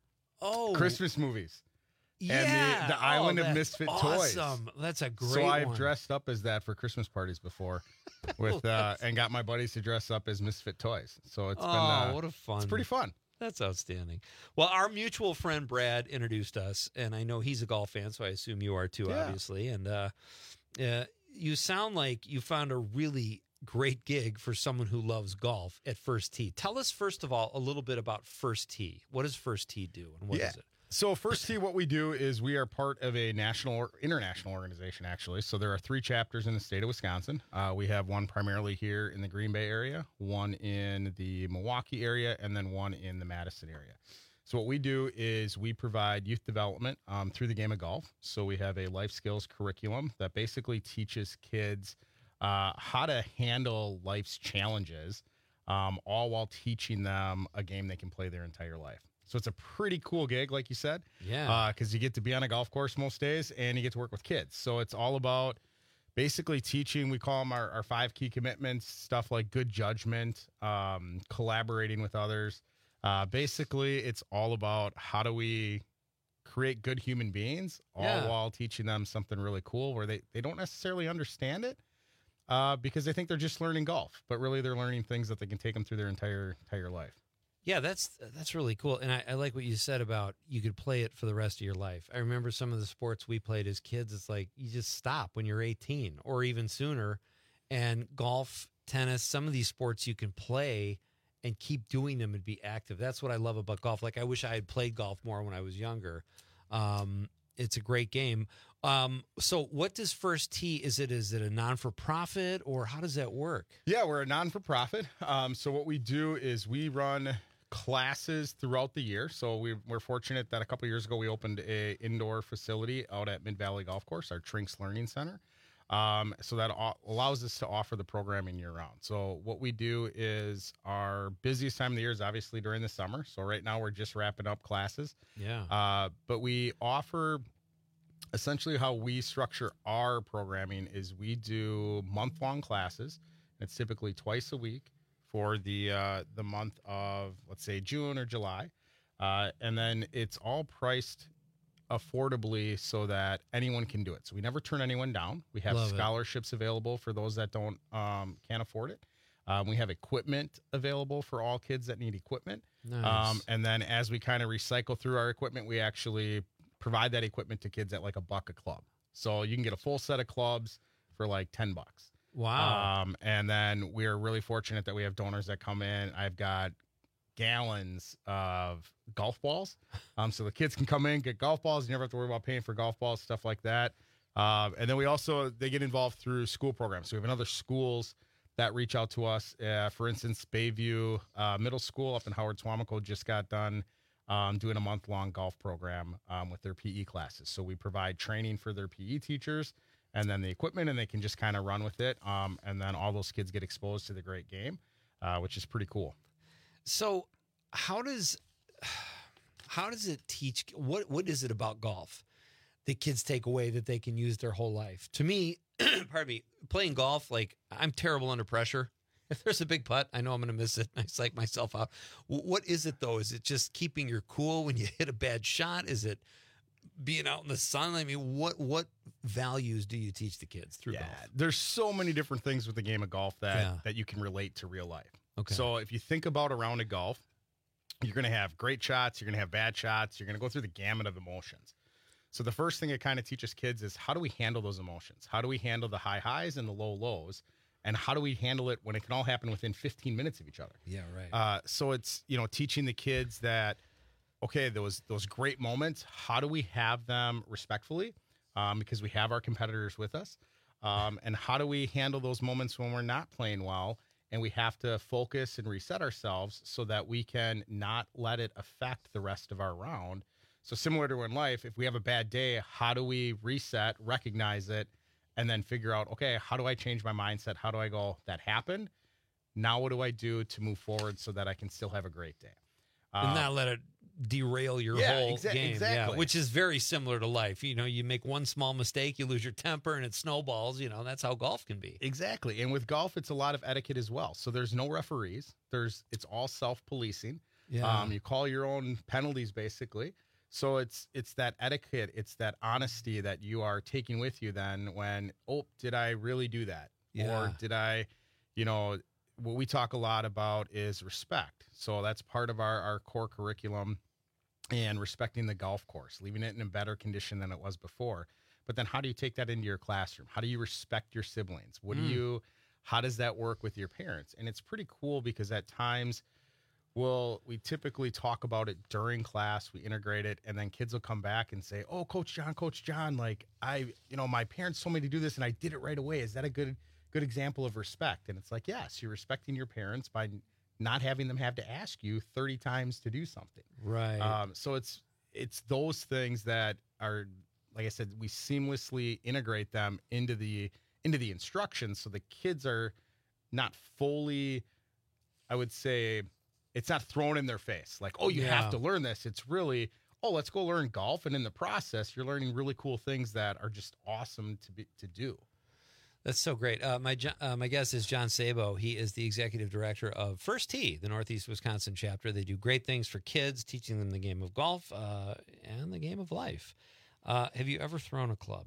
oh Christmas movies. Yeah, and the, the Island oh, of Misfit Toys. Awesome. That's a great So I've one. dressed up as that for Christmas parties before, with uh, and got my buddies to dress up as Misfit Toys. So it's oh, been uh, what a fun! It's pretty fun. That's outstanding. Well, our mutual friend Brad introduced us, and I know he's a golf fan, so I assume you are too, Yeah. obviously. And uh, uh, you sound like you found a really great gig for someone who loves golf at First Tee. Tell us, first of all, a little bit about First Tee. What does First Tee do, and what is Yeah. it? So First Tee, what we do is we are part of a national or international organization, actually. So there are three chapters in the state of Wisconsin. Uh, we have one primarily here in the Green Bay area, one in the Milwaukee area, and then one in the Madison area. So what we do is we provide youth development um, through the game of golf. So we have a life skills curriculum that basically teaches kids uh, how to handle life's challenges, um, all while teaching them a game they can play their entire life. So it's a pretty cool gig, like you said. Yeah. Because you get to be on a golf course most days, and you get to work with kids. So it's all about basically teaching. We call them our, our five key commitments, stuff like good judgment, um, collaborating with others. Uh, basically, it's all about how do we create good human beings, all Yeah. while teaching them something really cool where they, they don't necessarily understand it uh, because they think they're just learning golf. But really, they're learning things that they can take them through their entire entire life. Yeah, that's that's really cool. And I, I like what you said about you could play it for the rest of your life. I remember some of the sports we played as kids. It's like you just stop when you're eighteen or even sooner. And golf, tennis, some of these sports you can play and keep doing them and be active. That's what I love about golf. Like I wish I had played golf more when I was younger. Um, it's a great game. Um, so what does First Tee, is it, is it a non-for-profit or how does that work? Yeah, we're a non-for-profit. Um, so what we do is we run classes throughout the year. So we, we're fortunate that a couple of years ago we opened a indoor facility out at Mid Valley Golf Course, our Trinks Learning Center. Um, so that a- allows us to offer the programming year round. So what we do is our busiest time of the year is obviously during the summer. So right now we're just wrapping up classes. Yeah. Uh, but we offer essentially how we structure our programming is we do month-long classes. It's typically twice a week for the uh, the month of, let's say, June or July. Uh, and then it's all priced affordably so that anyone can do it. So we never turn anyone down. We have Love it. scholarships available for those that don't um, can't afford it. Um, we have equipment available for all kids that need equipment. Nice. Um, and then as we kind of recycle through our equipment, we actually provide that equipment to kids at like a buck a club. So you can get a full set of clubs for like ten bucks. Wow. Um, and then we're really fortunate that we have donors that come in. I've got gallons of golf balls. Um, so the kids can come in, get golf balls. You never have to worry about paying for golf balls, stuff like that. Um, and then we also, they get involved through school programs. So we have another schools that reach out to us. Uh, for instance, Bayview uh, Middle School up in Howard Swamico just got done um, doing a month-long golf program um, with their P E classes. So we provide training for their P E teachers and then the equipment, and they can just kind of run with it. Um, and then all those kids get exposed to the great game, uh, which is pretty cool. So how does how does it teach what what is it about golf that kids take away that they can use their whole life? To me, pardon me, playing golf, like I'm terrible under pressure. If there's a big putt, I know I'm going to miss it. I psych myself out. W- What is it though? Is it just keeping your cool when you hit a bad shot? Is it being out in the sun? I mean, what what values do you teach the kids through golf? There's so many different things with the game of golf that Yeah. that you can relate to real life. Okay. So if you think about a round of golf, you're going to have great shots, you're going to have bad shots, you're going to go through the gamut of emotions. So the first thing it kind of teaches kids is how do we handle those emotions? How do we handle the high highs and the low lows? And how do we handle it when it can all happen within fifteen minutes of each other? Yeah, right. Uh, so it's, you know, teaching the kids that, okay, those those great moments, how do we have them respectfully? Um, because we have our competitors with us. Um, and how do we handle those moments when we're not playing well? And we have to focus and reset ourselves so that we can not let it affect the rest of our round. So similar to in life, if we have a bad day, how do we reset, recognize it, and then figure out, okay, how do I change my mindset? How do I go, that happened? Now what do I do to move forward so that I can still have a great day? And Uh, not let it derail your yeah, whole exa- game. exactly. Yeah, which is very similar to life. You know, you make one small mistake, you lose your temper, and it snowballs. You know, that's how golf can be. Exactly. And with golf, it's a lot of etiquette as well. So there's no referees. There's it's all self-policing. Yeah. Um, you call your own penalties basically. So it's it's that etiquette, it's that honesty that you are taking with you then when, oh, did I really do that? Yeah. Or did I, you know, what we talk a lot about is respect. So that's part of our, our core curriculum and respecting the golf course, leaving it in a better condition than it was before. But then how do you take that into your classroom? How do you respect your siblings? What do Mm. you, how does that work with your parents? And it's pretty cool because at times, well, we typically talk about it during class, we integrate it, and then kids will come back and say, oh, Coach John, Coach John, like I, you know, my parents told me to do this and I did it right away. Is that a good, good example of respect? And it's like, yes, you're respecting your parents by not having them have to ask you thirty times to do something. Right. Um, so it's it's those things that are, like I said, we seamlessly integrate them into the into the instructions, so the kids are not fully, I would say, it's not thrown in their face like, oh, you Yeah. have to learn this. It's really, oh, let's go learn golf, and in the process, you're learning really cool things that are just awesome to be to do. That's so great. Uh, my Jo- uh, my guest is John Sabo. He is the executive director of First Tee, the Northeast Wisconsin chapter. They do great things for kids, teaching them the game of golf uh, and the game of life. Uh, have you ever thrown a club?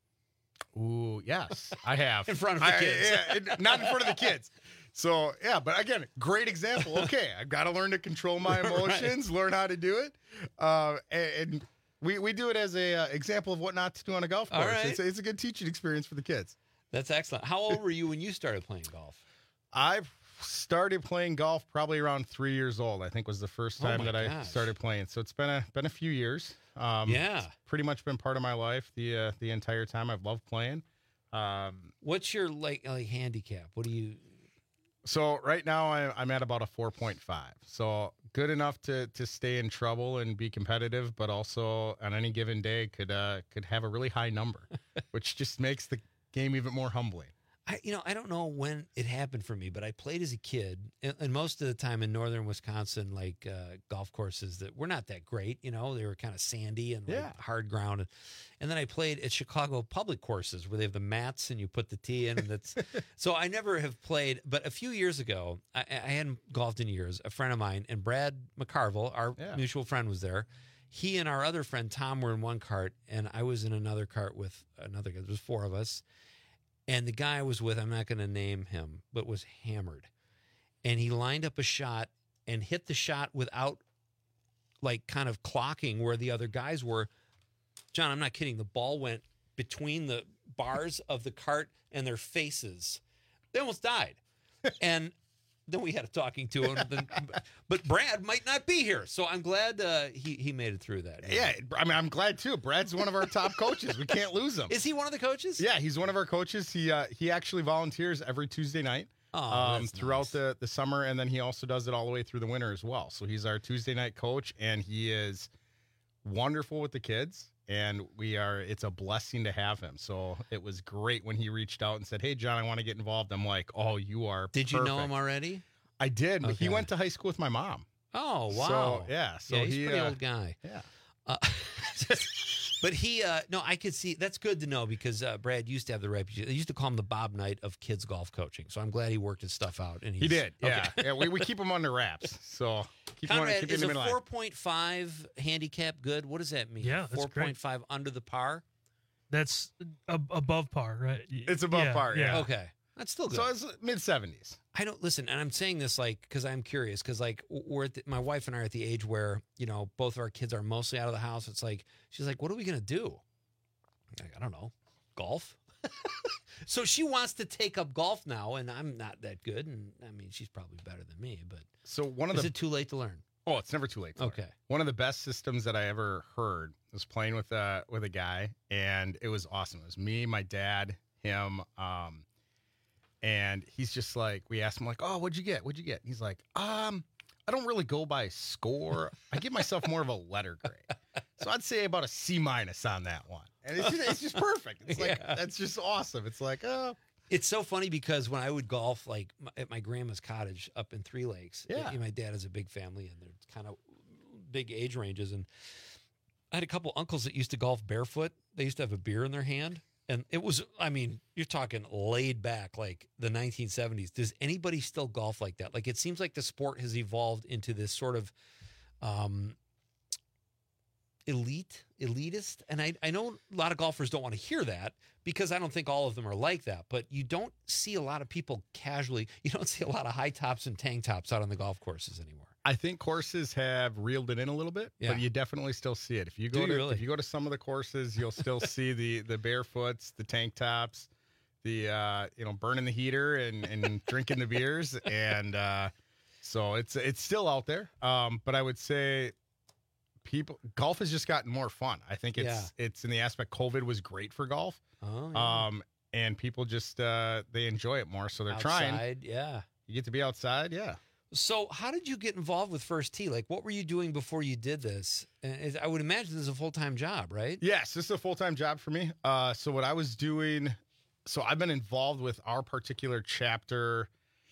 Ooh, yes, I have. In front of the I- kids. yeah, it- not in front of the kids. So, yeah, but again, great example. Okay, I've got to learn to control my emotions, learn how to do it. Uh, and, and we, we do it as a uh, example of what not to do on a golf All course. right. It's, a, it's a good teaching experience for the kids. That's excellent. How old were you when you started playing golf? I started playing golf probably around three years old, I think was the first Oh time my that I gosh. started playing. So it's been a been a few years. Um, Yeah. it's pretty much been part of my life the uh, the entire time. I've loved playing. Um, What's your like like handicap? What do you? So right now I, I'm at about a four point five. So good enough to to stay in trouble and be competitive, but also on any given day could uh, could have a really high number, which just makes the game even more humbling. I, you know, I don't know when it happened for me, but I played as a kid, and, and most of the time in northern Wisconsin, like uh, golf courses that were not that great. You know, they were kind of sandy and like Yeah. hard ground. And, and then I played at Chicago public courses where they have the mats and you put the tee in. And that's so I never have played. But a few years ago, I, I hadn't golfed in years. A friend of mine and Brad McCarville, our Yeah. mutual friend, was there. He and our other friend Tom were in one cart, and I was in another cart with another guy. There was four of us. And the guy I was with, I'm not going to name him, but was hammered. And he lined up a shot and hit the shot without, like, kind of clocking where the other guys were. John, I'm not kidding. The ball went between the bars of the cart and their faces. They almost died. And then we had a talking to him. Then, but Brad might not be here. So I'm glad uh, he, he made it through that. Yeah, I mean, I'm glad too. Brad's one of our top coaches. We can't lose him. Is he one of the coaches? Yeah, he's one of our coaches. He uh, he actually volunteers every Tuesday night Oh, um, that's throughout nice. the, the summer, and then he also does it all the way through the winter as well. So he's our Tuesday night coach, and he is wonderful with the kids. And we are, it's a blessing to have him. So it was great when he reached out and said, "Hey, John, I want to get involved." I'm like, "Oh, you are Did you know perfect." him already? I did. Okay. He went to high school with my mom. Oh, wow. So, yeah. So yeah, he's he, a pretty uh, old guy. Yeah. Uh, but he, uh, no, I could see, that's good to know because uh, Brad used to have the reputation. They used to call him the Bob Knight of kids golf coaching. So I'm glad he worked his stuff out. And He he's, did. okay. Yeah. yeah we, we keep him under wraps. So keep him, Conrad, keep is him a in line. four point five handicap good? What does that mean? Yeah, that's four point five under the par? That's ab- above par, right? It's above Yeah, par, yeah. Okay. That's still good. So it's mid seventies. I don't listen, and I'm saying this like because I'm curious because like we're at the, my wife and I are at the age where you know both of our kids are mostly out of the house. It's like she's like, "What are we gonna do?" I'm like, I don't know, golf. So she wants to take up golf now, and I'm not that good, and I mean she's probably better than me. But So one of is the it too late to learn? Oh, it's never too late. To Okay. learn. One of the best systems that I ever heard was playing with a with a guy, and it was awesome. It was me, my dad, him, um, and he's just like, we asked him like, "Oh, what'd you get? What'd you get?" And he's like, "Um, I don't really go by score. I give myself more of a letter grade, so I'd say about a C minus on that one." And it's just, it's just perfect. It's like Yeah. that's just awesome. It's like, oh. It's so funny because when I would golf, like m- at my grandma's cottage up in Three Lakes, Yeah. y- my dad has a big family and they're kind of big age ranges. And I had a couple uncles that used to golf barefoot. They used to have a beer in their hand. And it was, I mean, you're talking laid back, like the nineteen seventies. Does anybody still golf like that? Like it seems like the sport has evolved into this sort of um, elite, elitist. And I, I know a lot of golfers don't want to hear that because I don't think all of them are like that. But you don't see a lot of people casually, you don't see a lot of high tops and tank tops out on the golf courses anymore. I think courses have reeled it in a little bit, Yeah. but you definitely still see it. If you go Do to you really? if you go to some of the courses, you'll still see the the barefoots, the tank tops, the uh, you know burning the heater and, and drinking the beers, and uh, so it's it's still out there. Um, but I would say people golf has just gotten more fun. I think it's Yeah. it's in the aspect COVID was great for golf, Oh, yeah. um, and people just uh, they enjoy it more, so they're trying. Outside, yeah. You get to be outside, yeah. So, how did you get involved with First Tee? Like, what were you doing before you did this? And it- I would imagine this is a full time job, right? Yes, this is a full time job for me. Uh, so what I was doing, so I've been involved with our particular chapter,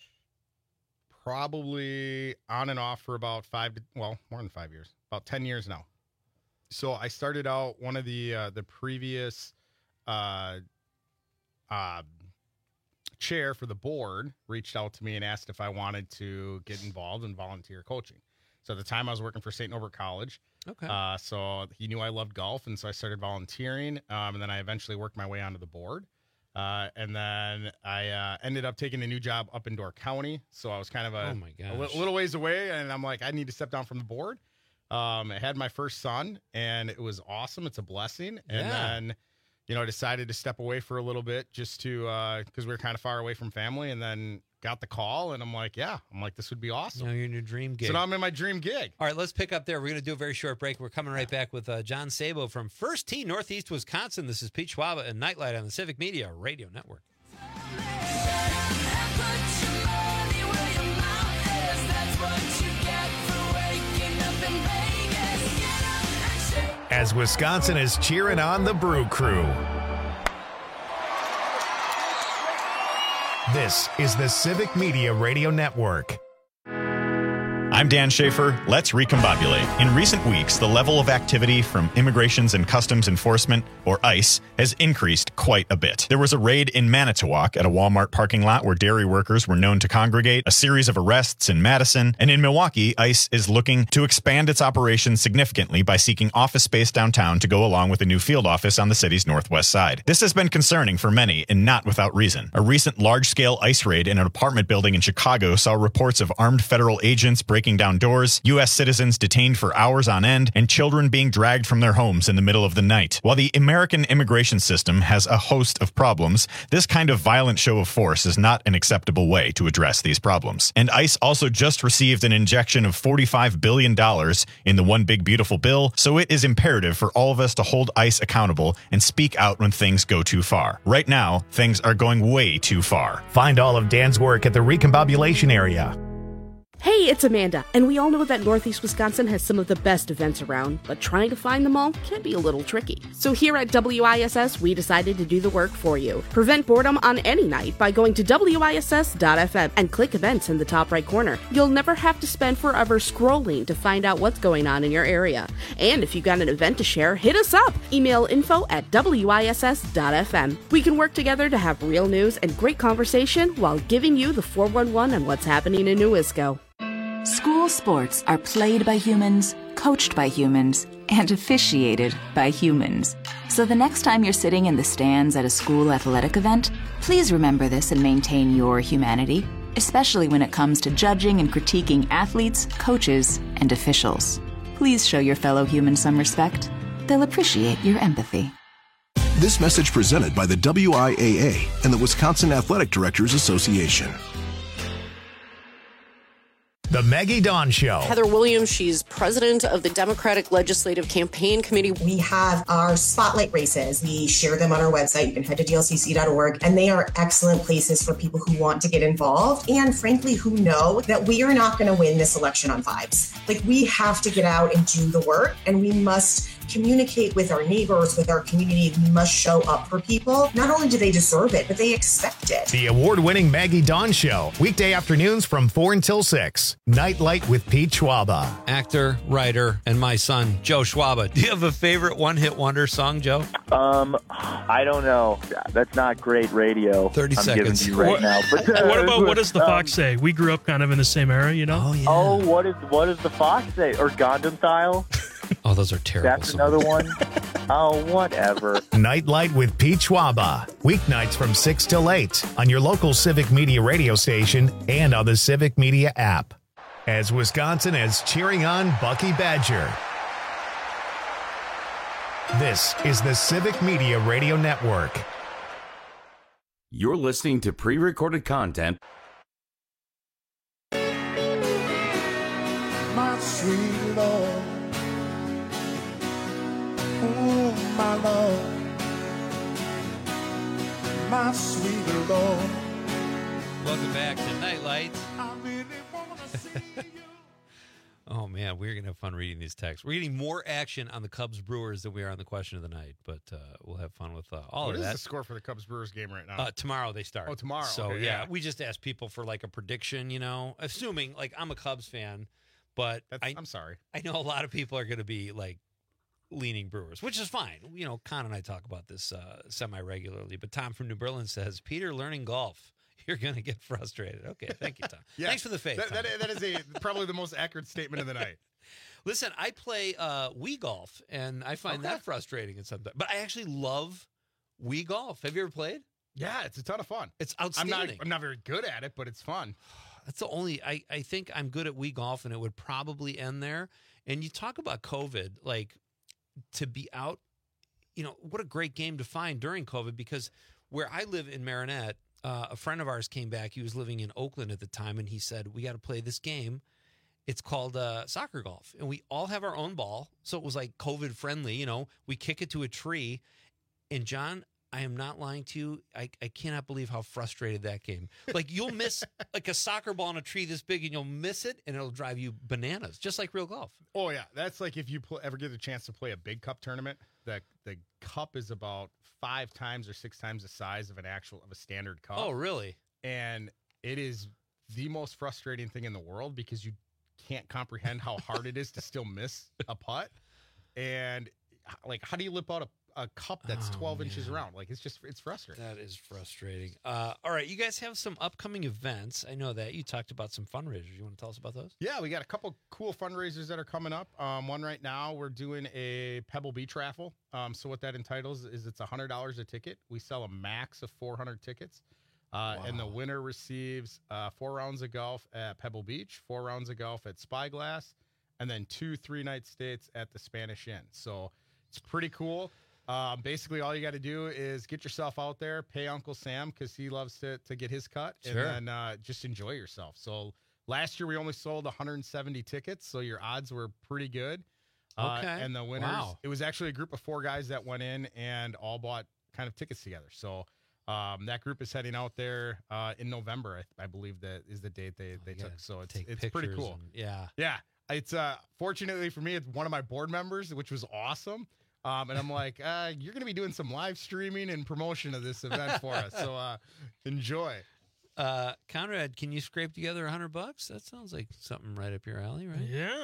probably on and off for about five, to, well, more than five years, about ten years now. So I started out one of the uh, the previous uh, uh, chair for the board reached out to me and asked if I wanted to get involved in volunteer coaching. So at the time I was working for Saint Norbert College. Okay. Uh, so he knew I loved golf, and so I started volunteering. Um, and then I eventually worked my way onto the board. Uh, and then I uh, ended up taking a new job up in Door County. So I was kind of a, Oh, my a li- gosh. little ways away, and I'm like, I need to step down from the board. Um, I had my first son, and it was awesome. It's a blessing. And Yeah. then, you know, I decided to step away for a little bit just to, uh, cause we were kind of far away from family, and then got the call, and I'm like, yeah, I'm like, this would be awesome. Now you're in your dream gig. So now I'm in my dream gig. All right, let's pick up there. We're going to do a very short break. We're coming right back with uh, John Sabo from First Tee, Northeast Wisconsin. This is Pete Schwaba and Nightlight on the Civic Media Radio Network. As Wisconsin is cheering on the Brew Crew. This is the Civic Media Radio Network. I'm Dan Schaefer. Let's recombobulate. In recent weeks, the level of activity from Immigrations and Customs Enforcement, or ICE, has increased quite a bit. There was a raid in Manitowoc at a Walmart parking lot where dairy workers were known to congregate, a series of arrests in Madison, and in Milwaukee, ICE is looking to expand its operations significantly by seeking office space downtown to go along with a new field office on the city's northwest side. This has been concerning for many, and not without reason. A recent large-scale ICE raid in an apartment building in Chicago saw reports of armed federal agents breaking down doors, U S citizens detained for hours on end, and children being dragged from their homes in the middle of the night. While the American immigration system has a host of problems, this kind of violent show of force is not an acceptable way to address these problems. And ICE also just received an injection of forty-five billion dollars in the One Big Beautiful Bill, so it is imperative for all of us to hold ICE accountable and speak out when things go too far. Right now, things are going way too far. Find all of Dan's work at the Recombobulation area. Hey, it's Amanda, and we all know that Northeast Wisconsin has some of the best events around, but trying to find them all can be a little tricky. So here at W I S S, we decided to do the work for you. Prevent boredom on any night by going to W I S S dot F M and click events in the top right corner. You'll never have to spend forever scrolling to find out what's going on in your area. And if you've got an event to share, hit us up. Email info at W I S S dot F M. We can work together to have real news and great conversation while giving you the four one one on what's happening in New Isco. School sports are played by humans, coached by humans, and officiated by humans. So the next time you're sitting in the stands at a school athletic event, please remember this and maintain your humanity, especially when it comes to judging and critiquing athletes, coaches, and officials. Please show your fellow humans some respect. They'll appreciate your empathy. This message presented by the W I A A and the Wisconsin Athletic Directors Association. The Maggie Dawn Show. Heather Williams, she's president of the Democratic Legislative Campaign Committee. We have our spotlight races. We share them on our website. You can head to D L C C dot org, and they are excellent places for people who want to get involved and, frankly, who know that we are not going to win this election on vibes. Like, we have to get out and do the work, and we must communicate with our neighbors, with our community. We must show up for people. Not only do they deserve it, but they expect it. The award-winning Maggie Dawn Show. Weekday afternoons from four until six. Nightlight with Pete Schwaba. Actor, writer, and my son, Joe Schwaba. Do you have a favorite one-hit wonder song, Joe? Um, I don't know. That's not great radio. thirty I'm seconds. Giving you right what, now. But, uh, what about, what does the um, Fox say? We grew up kind of in the same era, you know? Oh, yeah. Oh, what is what does the Fox say? Or Gundam Style? Oh, those are terrible That's songs. another one. Oh, whatever. Nightlight with Pete Schwaba. Weeknights from six till eight on your local Civic Media radio station and on the Civic Media app. As Wisconsin is cheering on Bucky Badger. This is the Civic Media Radio Network. You're listening to pre-recorded content. My sweet Lord, oh my Lord, my sweet Lord. Welcome back to Nightlight. Oh, man, we're going to have fun reading these texts. We're getting more action on the Cubs-Brewers than we are on the question of the night, but uh, we'll have fun with uh, all what of that. What is the score for the Cubs-Brewers game right now? Uh, tomorrow they start. Oh, tomorrow. So, okay, yeah, yeah, we just asked people for, like, a prediction, you know, assuming, like, I'm a Cubs fan, but I, I'm sorry. I know a lot of people are going to be, like, leaning Brewers, which is fine. You know, Con and I talk about this uh, semi-regularly, but Tom from New Berlin says, Peter, learning golf. You're going to get frustrated. Okay, thank you, Tom. Yeah, Thanks for the faith. That, that, that is a probably the most accurate statement of the night. Listen, I play uh, Wii Golf, and I find Okay. that frustrating at some time. But I actually love Wii Golf. Have you ever played? Yeah, it's a ton of fun. It's I'm outstanding. not I'm not very good at it, but it's fun. That's the only, I, I think I'm good at Wii Golf, and it would probably end there. And you talk about COVID, like to be out, you know, what a great game to find during COVID, because where I live in Marinette, uh, a friend of ours came back. He was living in Oakland at the time, and he said, we got to play this game. It's called uh, soccer golf, and we all have our own ball. So it was like COVID friendly, you know, we kick it to a tree. And John, I am not lying to you. I, I cannot believe how frustrated that game. Like you'll miss like a soccer ball in a tree this big and you'll miss it and it'll drive you bananas, just like real golf. Oh, yeah. That's like if you pl- ever get a chance to play a big cup tournament, the, the cup is about five times or six times the size of an actual, of a standard cup. Oh, really? and it is the most frustrating thing in the world because you can't comprehend how hard it is to still miss a putt. And like, how do you lip out a, a cup that's Oh, twelve inches man. around? Like, it's just, it's frustrating. That is frustrating. Uh, all right, you guys have some upcoming events. I know that you talked about some fundraisers. You want to tell us about those? Yeah, we got a couple cool fundraisers that are coming up. Um, one right now, we're doing a Pebble Beach raffle. Um, so what that entitles is it's one hundred dollars a ticket. We sell a max of four hundred tickets. Uh, Wow. And the winner receives uh, four rounds of golf at Pebble Beach, four rounds of golf at Spyglass, and then two three-night stays at the Spanish Inn. So it's pretty cool. Um, basically, all you got to do is get yourself out there, pay Uncle Sam because he loves to, to get his cut, Sure. and then uh, just enjoy yourself. So last year we only sold one hundred seventy tickets, so your odds were pretty good. Uh, Okay. and the winners, Wow. it was actually a group of four guys that went in and all bought kind of tickets together. So um, that group is heading out there uh, in November, I, I believe that is the date they, they took. So it's take it's pretty pictures cool. and- yeah. Yeah. It's uh, fortunately for me, it's one of my board members, which was awesome. Um, and I'm like, uh, you're going to be doing some live streaming and promotion of this event for us. So uh, enjoy. Uh, Conrad, can you scrape together a hundred bucks? That sounds like something right up your alley, right? Yeah,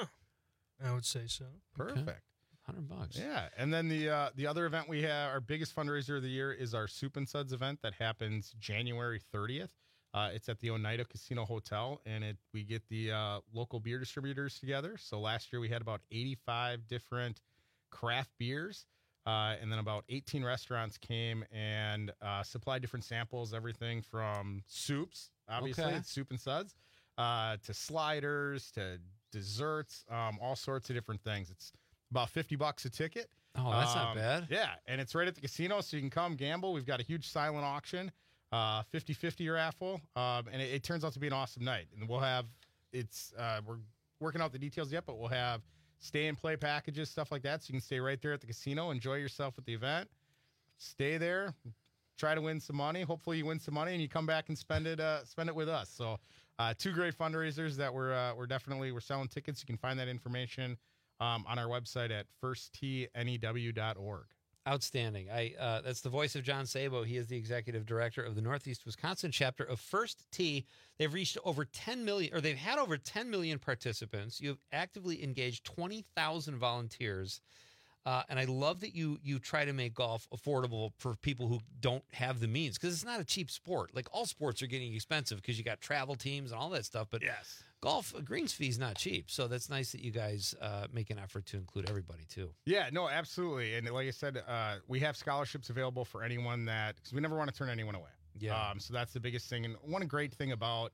I would say so. Perfect. Hundred bucks. Yeah. And then the uh, the other event we have, our biggest fundraiser of the year is our Soup and Suds event that happens January thirtieth. Uh, it's at the Oneida Casino Hotel, and it we get the uh, local beer distributors together. So last year we had about eighty-five different craft beers, uh, and then about eighteen restaurants came and uh, supplied different samples, everything from soups, obviously, Okay. Soup and Suds, uh, to sliders, to desserts, um, all sorts of different things. It's about fifty bucks a ticket. Oh, that's not Um, bad. Yeah, and it's right at the casino, so you can come gamble. We've got a huge silent auction, uh, fifty-fifty raffle, um, and it, it turns out to be an awesome night. And we'll have, it's, uh, we're working out the details yet, but we'll have stay and play packages, stuff like that, so you can stay right there at the casino, enjoy yourself at the event, stay there, try to win some money. Hopefully you win some money and you come back and spend it uh, spend it with us. So uh, two great fundraisers that we're uh, we're definitely we're selling tickets. You can find that information um, on our website at first t new dot org. Outstanding. I uh, that's the voice of John Sabo. He is the executive director of the Northeast Wisconsin chapter of First Tee. They've reached over ten million, or they've had over ten million participants. You've actively engaged twenty thousand volunteers. Uh, and I love that you you try to make golf affordable for people who don't have the means, because it's not a cheap sport. Like, all sports are getting expensive because you got travel teams and all that stuff. But yes, golf, a greens fee is not cheap. So that's nice that you guys uh, make an effort to include everybody too. Yeah, no, absolutely. And like I said, uh, we have scholarships available for anyone that, because we never want to turn anyone away. Yeah. Um, so that's the biggest thing. And one great thing about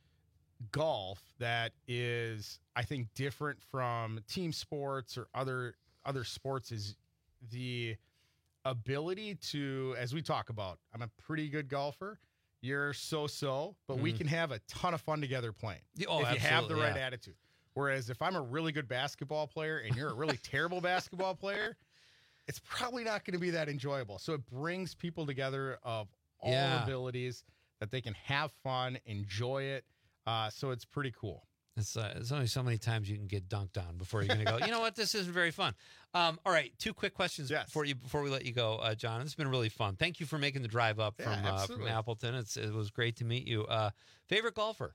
golf that is, I think, different from team sports or other other sports is the ability to, as we talk about, I'm a pretty good golfer. You're so-so, but we Mhm. can have a ton of fun together playing Yeah, oh, if you have the absolutely, right yeah. attitude. Whereas if I'm a really good basketball player and you're a really terrible basketball player, it's probably not going to be that enjoyable. So it brings people together of all Yeah. abilities that they can have fun, enjoy it. Uh, so it's pretty cool. It's, uh, it's only so many times you can get dunked on before you're going to go, you know what, this isn't very fun. Um, all right, two quick questions for you before we let you go, uh, John. It's been really fun. Thank you for making the drive up Yeah, from uh, from absolutely. Appleton. It's It was great to meet you. Uh, favorite golfer?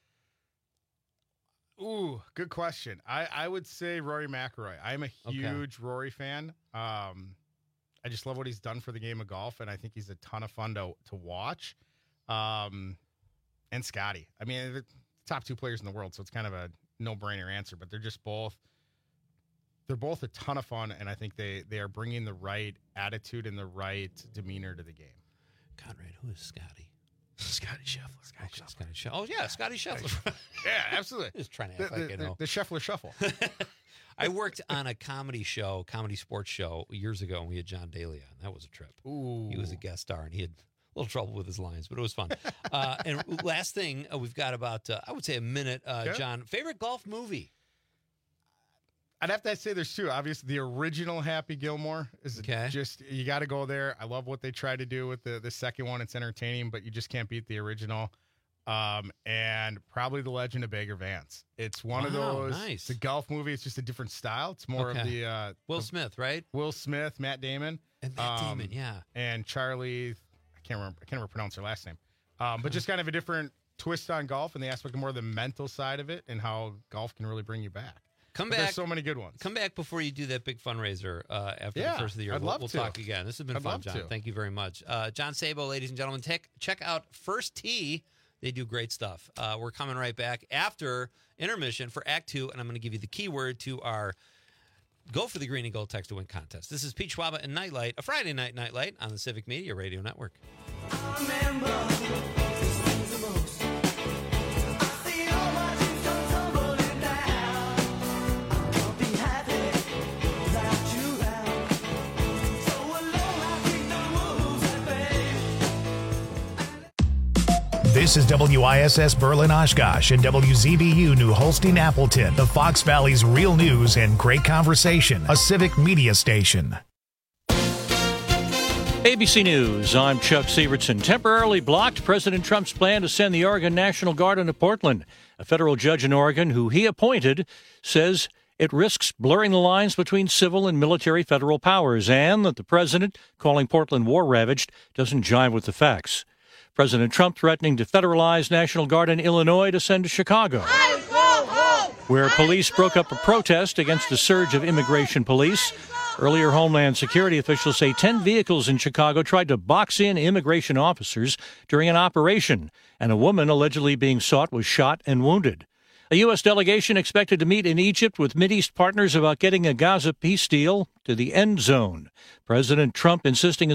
Ooh, good question. I, I would say Rory McIlroy. I'm a Okay. huge Rory fan. Um, I just love what he's done for the game of golf, and I think he's a ton of fun to to watch. Um, and Scotty. I mean, they're the top two players in the world, so it's kind of a no-brainer answer. But they're just both they're both a ton of fun, and I think they they are bringing the right attitude and the right demeanor to the game. Conrad, who is Scotty? Scotty Scheffler. Scotty Scheffler. Scotty Scheffler. Oh, yeah, Scotty Scheffler. Yeah, absolutely. Just trying to The, act like the, I the, know. the Scheffler Shuffle. I worked on a comedy show, comedy sports show years ago, and we had John Daly on. That was a trip. Ooh. He was a guest star, and he had a little trouble with his lines, but it was fun. uh, and last thing, uh, we've got about, uh, I would say, a minute. Uh, Okay. John, favorite golf movie? I'd have to say there's two. Obviously, the original Happy Gilmore is Okay. just, you got to go there. I love what they tried to do with the, the second one. It's entertaining, but you just can't beat the original. Um, and probably The Legend of Bagger Vance. It's one of Wow, those. nice. It's a golf movie. It's just a different style. It's more Okay. of the uh, Will the- Smith, right? Will Smith, Matt Damon, And Matt um, Damon, yeah. and Charlie. I can't remember. I can't remember pronounce her last name. Um, but just kind of a different twist on golf and the aspect of more of the mental side of it and how golf can really bring you back. Come but back. There's so many good ones. Come back before you do that big fundraiser uh, after Yeah, the first of the year. I'd we'll love we'll to. talk again. This has been I'd fun, love John. to. Thank you very much. Uh, John Sabo, ladies and gentlemen, tech, check out First Tee. They do great stuff. Uh, we're coming right back after intermission for Act Two, and I'm going to give you the keyword to our Go for the Green and Gold Text to Win contest. This is Pete Schwaba and Nightlight, a Friday night Nightlight on the Civic Media Radio Network. This is W I S S Berlin Oshkosh and W Z B U New Holstein Appleton, the Fox Valley's real news and great conversation, a civic media station. A B C News, I'm Chuck Sievertson. Temporarily blocked President Trump's plan to send the Oregon National Guard into Portland. A federal judge in Oregon who he appointed says it risks blurring the lines between civil and military federal powers and that the president, calling Portland war-ravaged, doesn't jive with the facts. President Trump threatening to federalize National Guard in Illinois to send to Chicago, where police broke up a protest against a surge of immigration police. Earlier, Homeland Security officials say ten vehicles in Chicago tried to box in immigration officers during an operation, and a woman allegedly being sought was shot and wounded. A U S delegation expected to meet in Egypt with Mideast partners about getting a Gaza peace deal to the end zone. President Trump insisting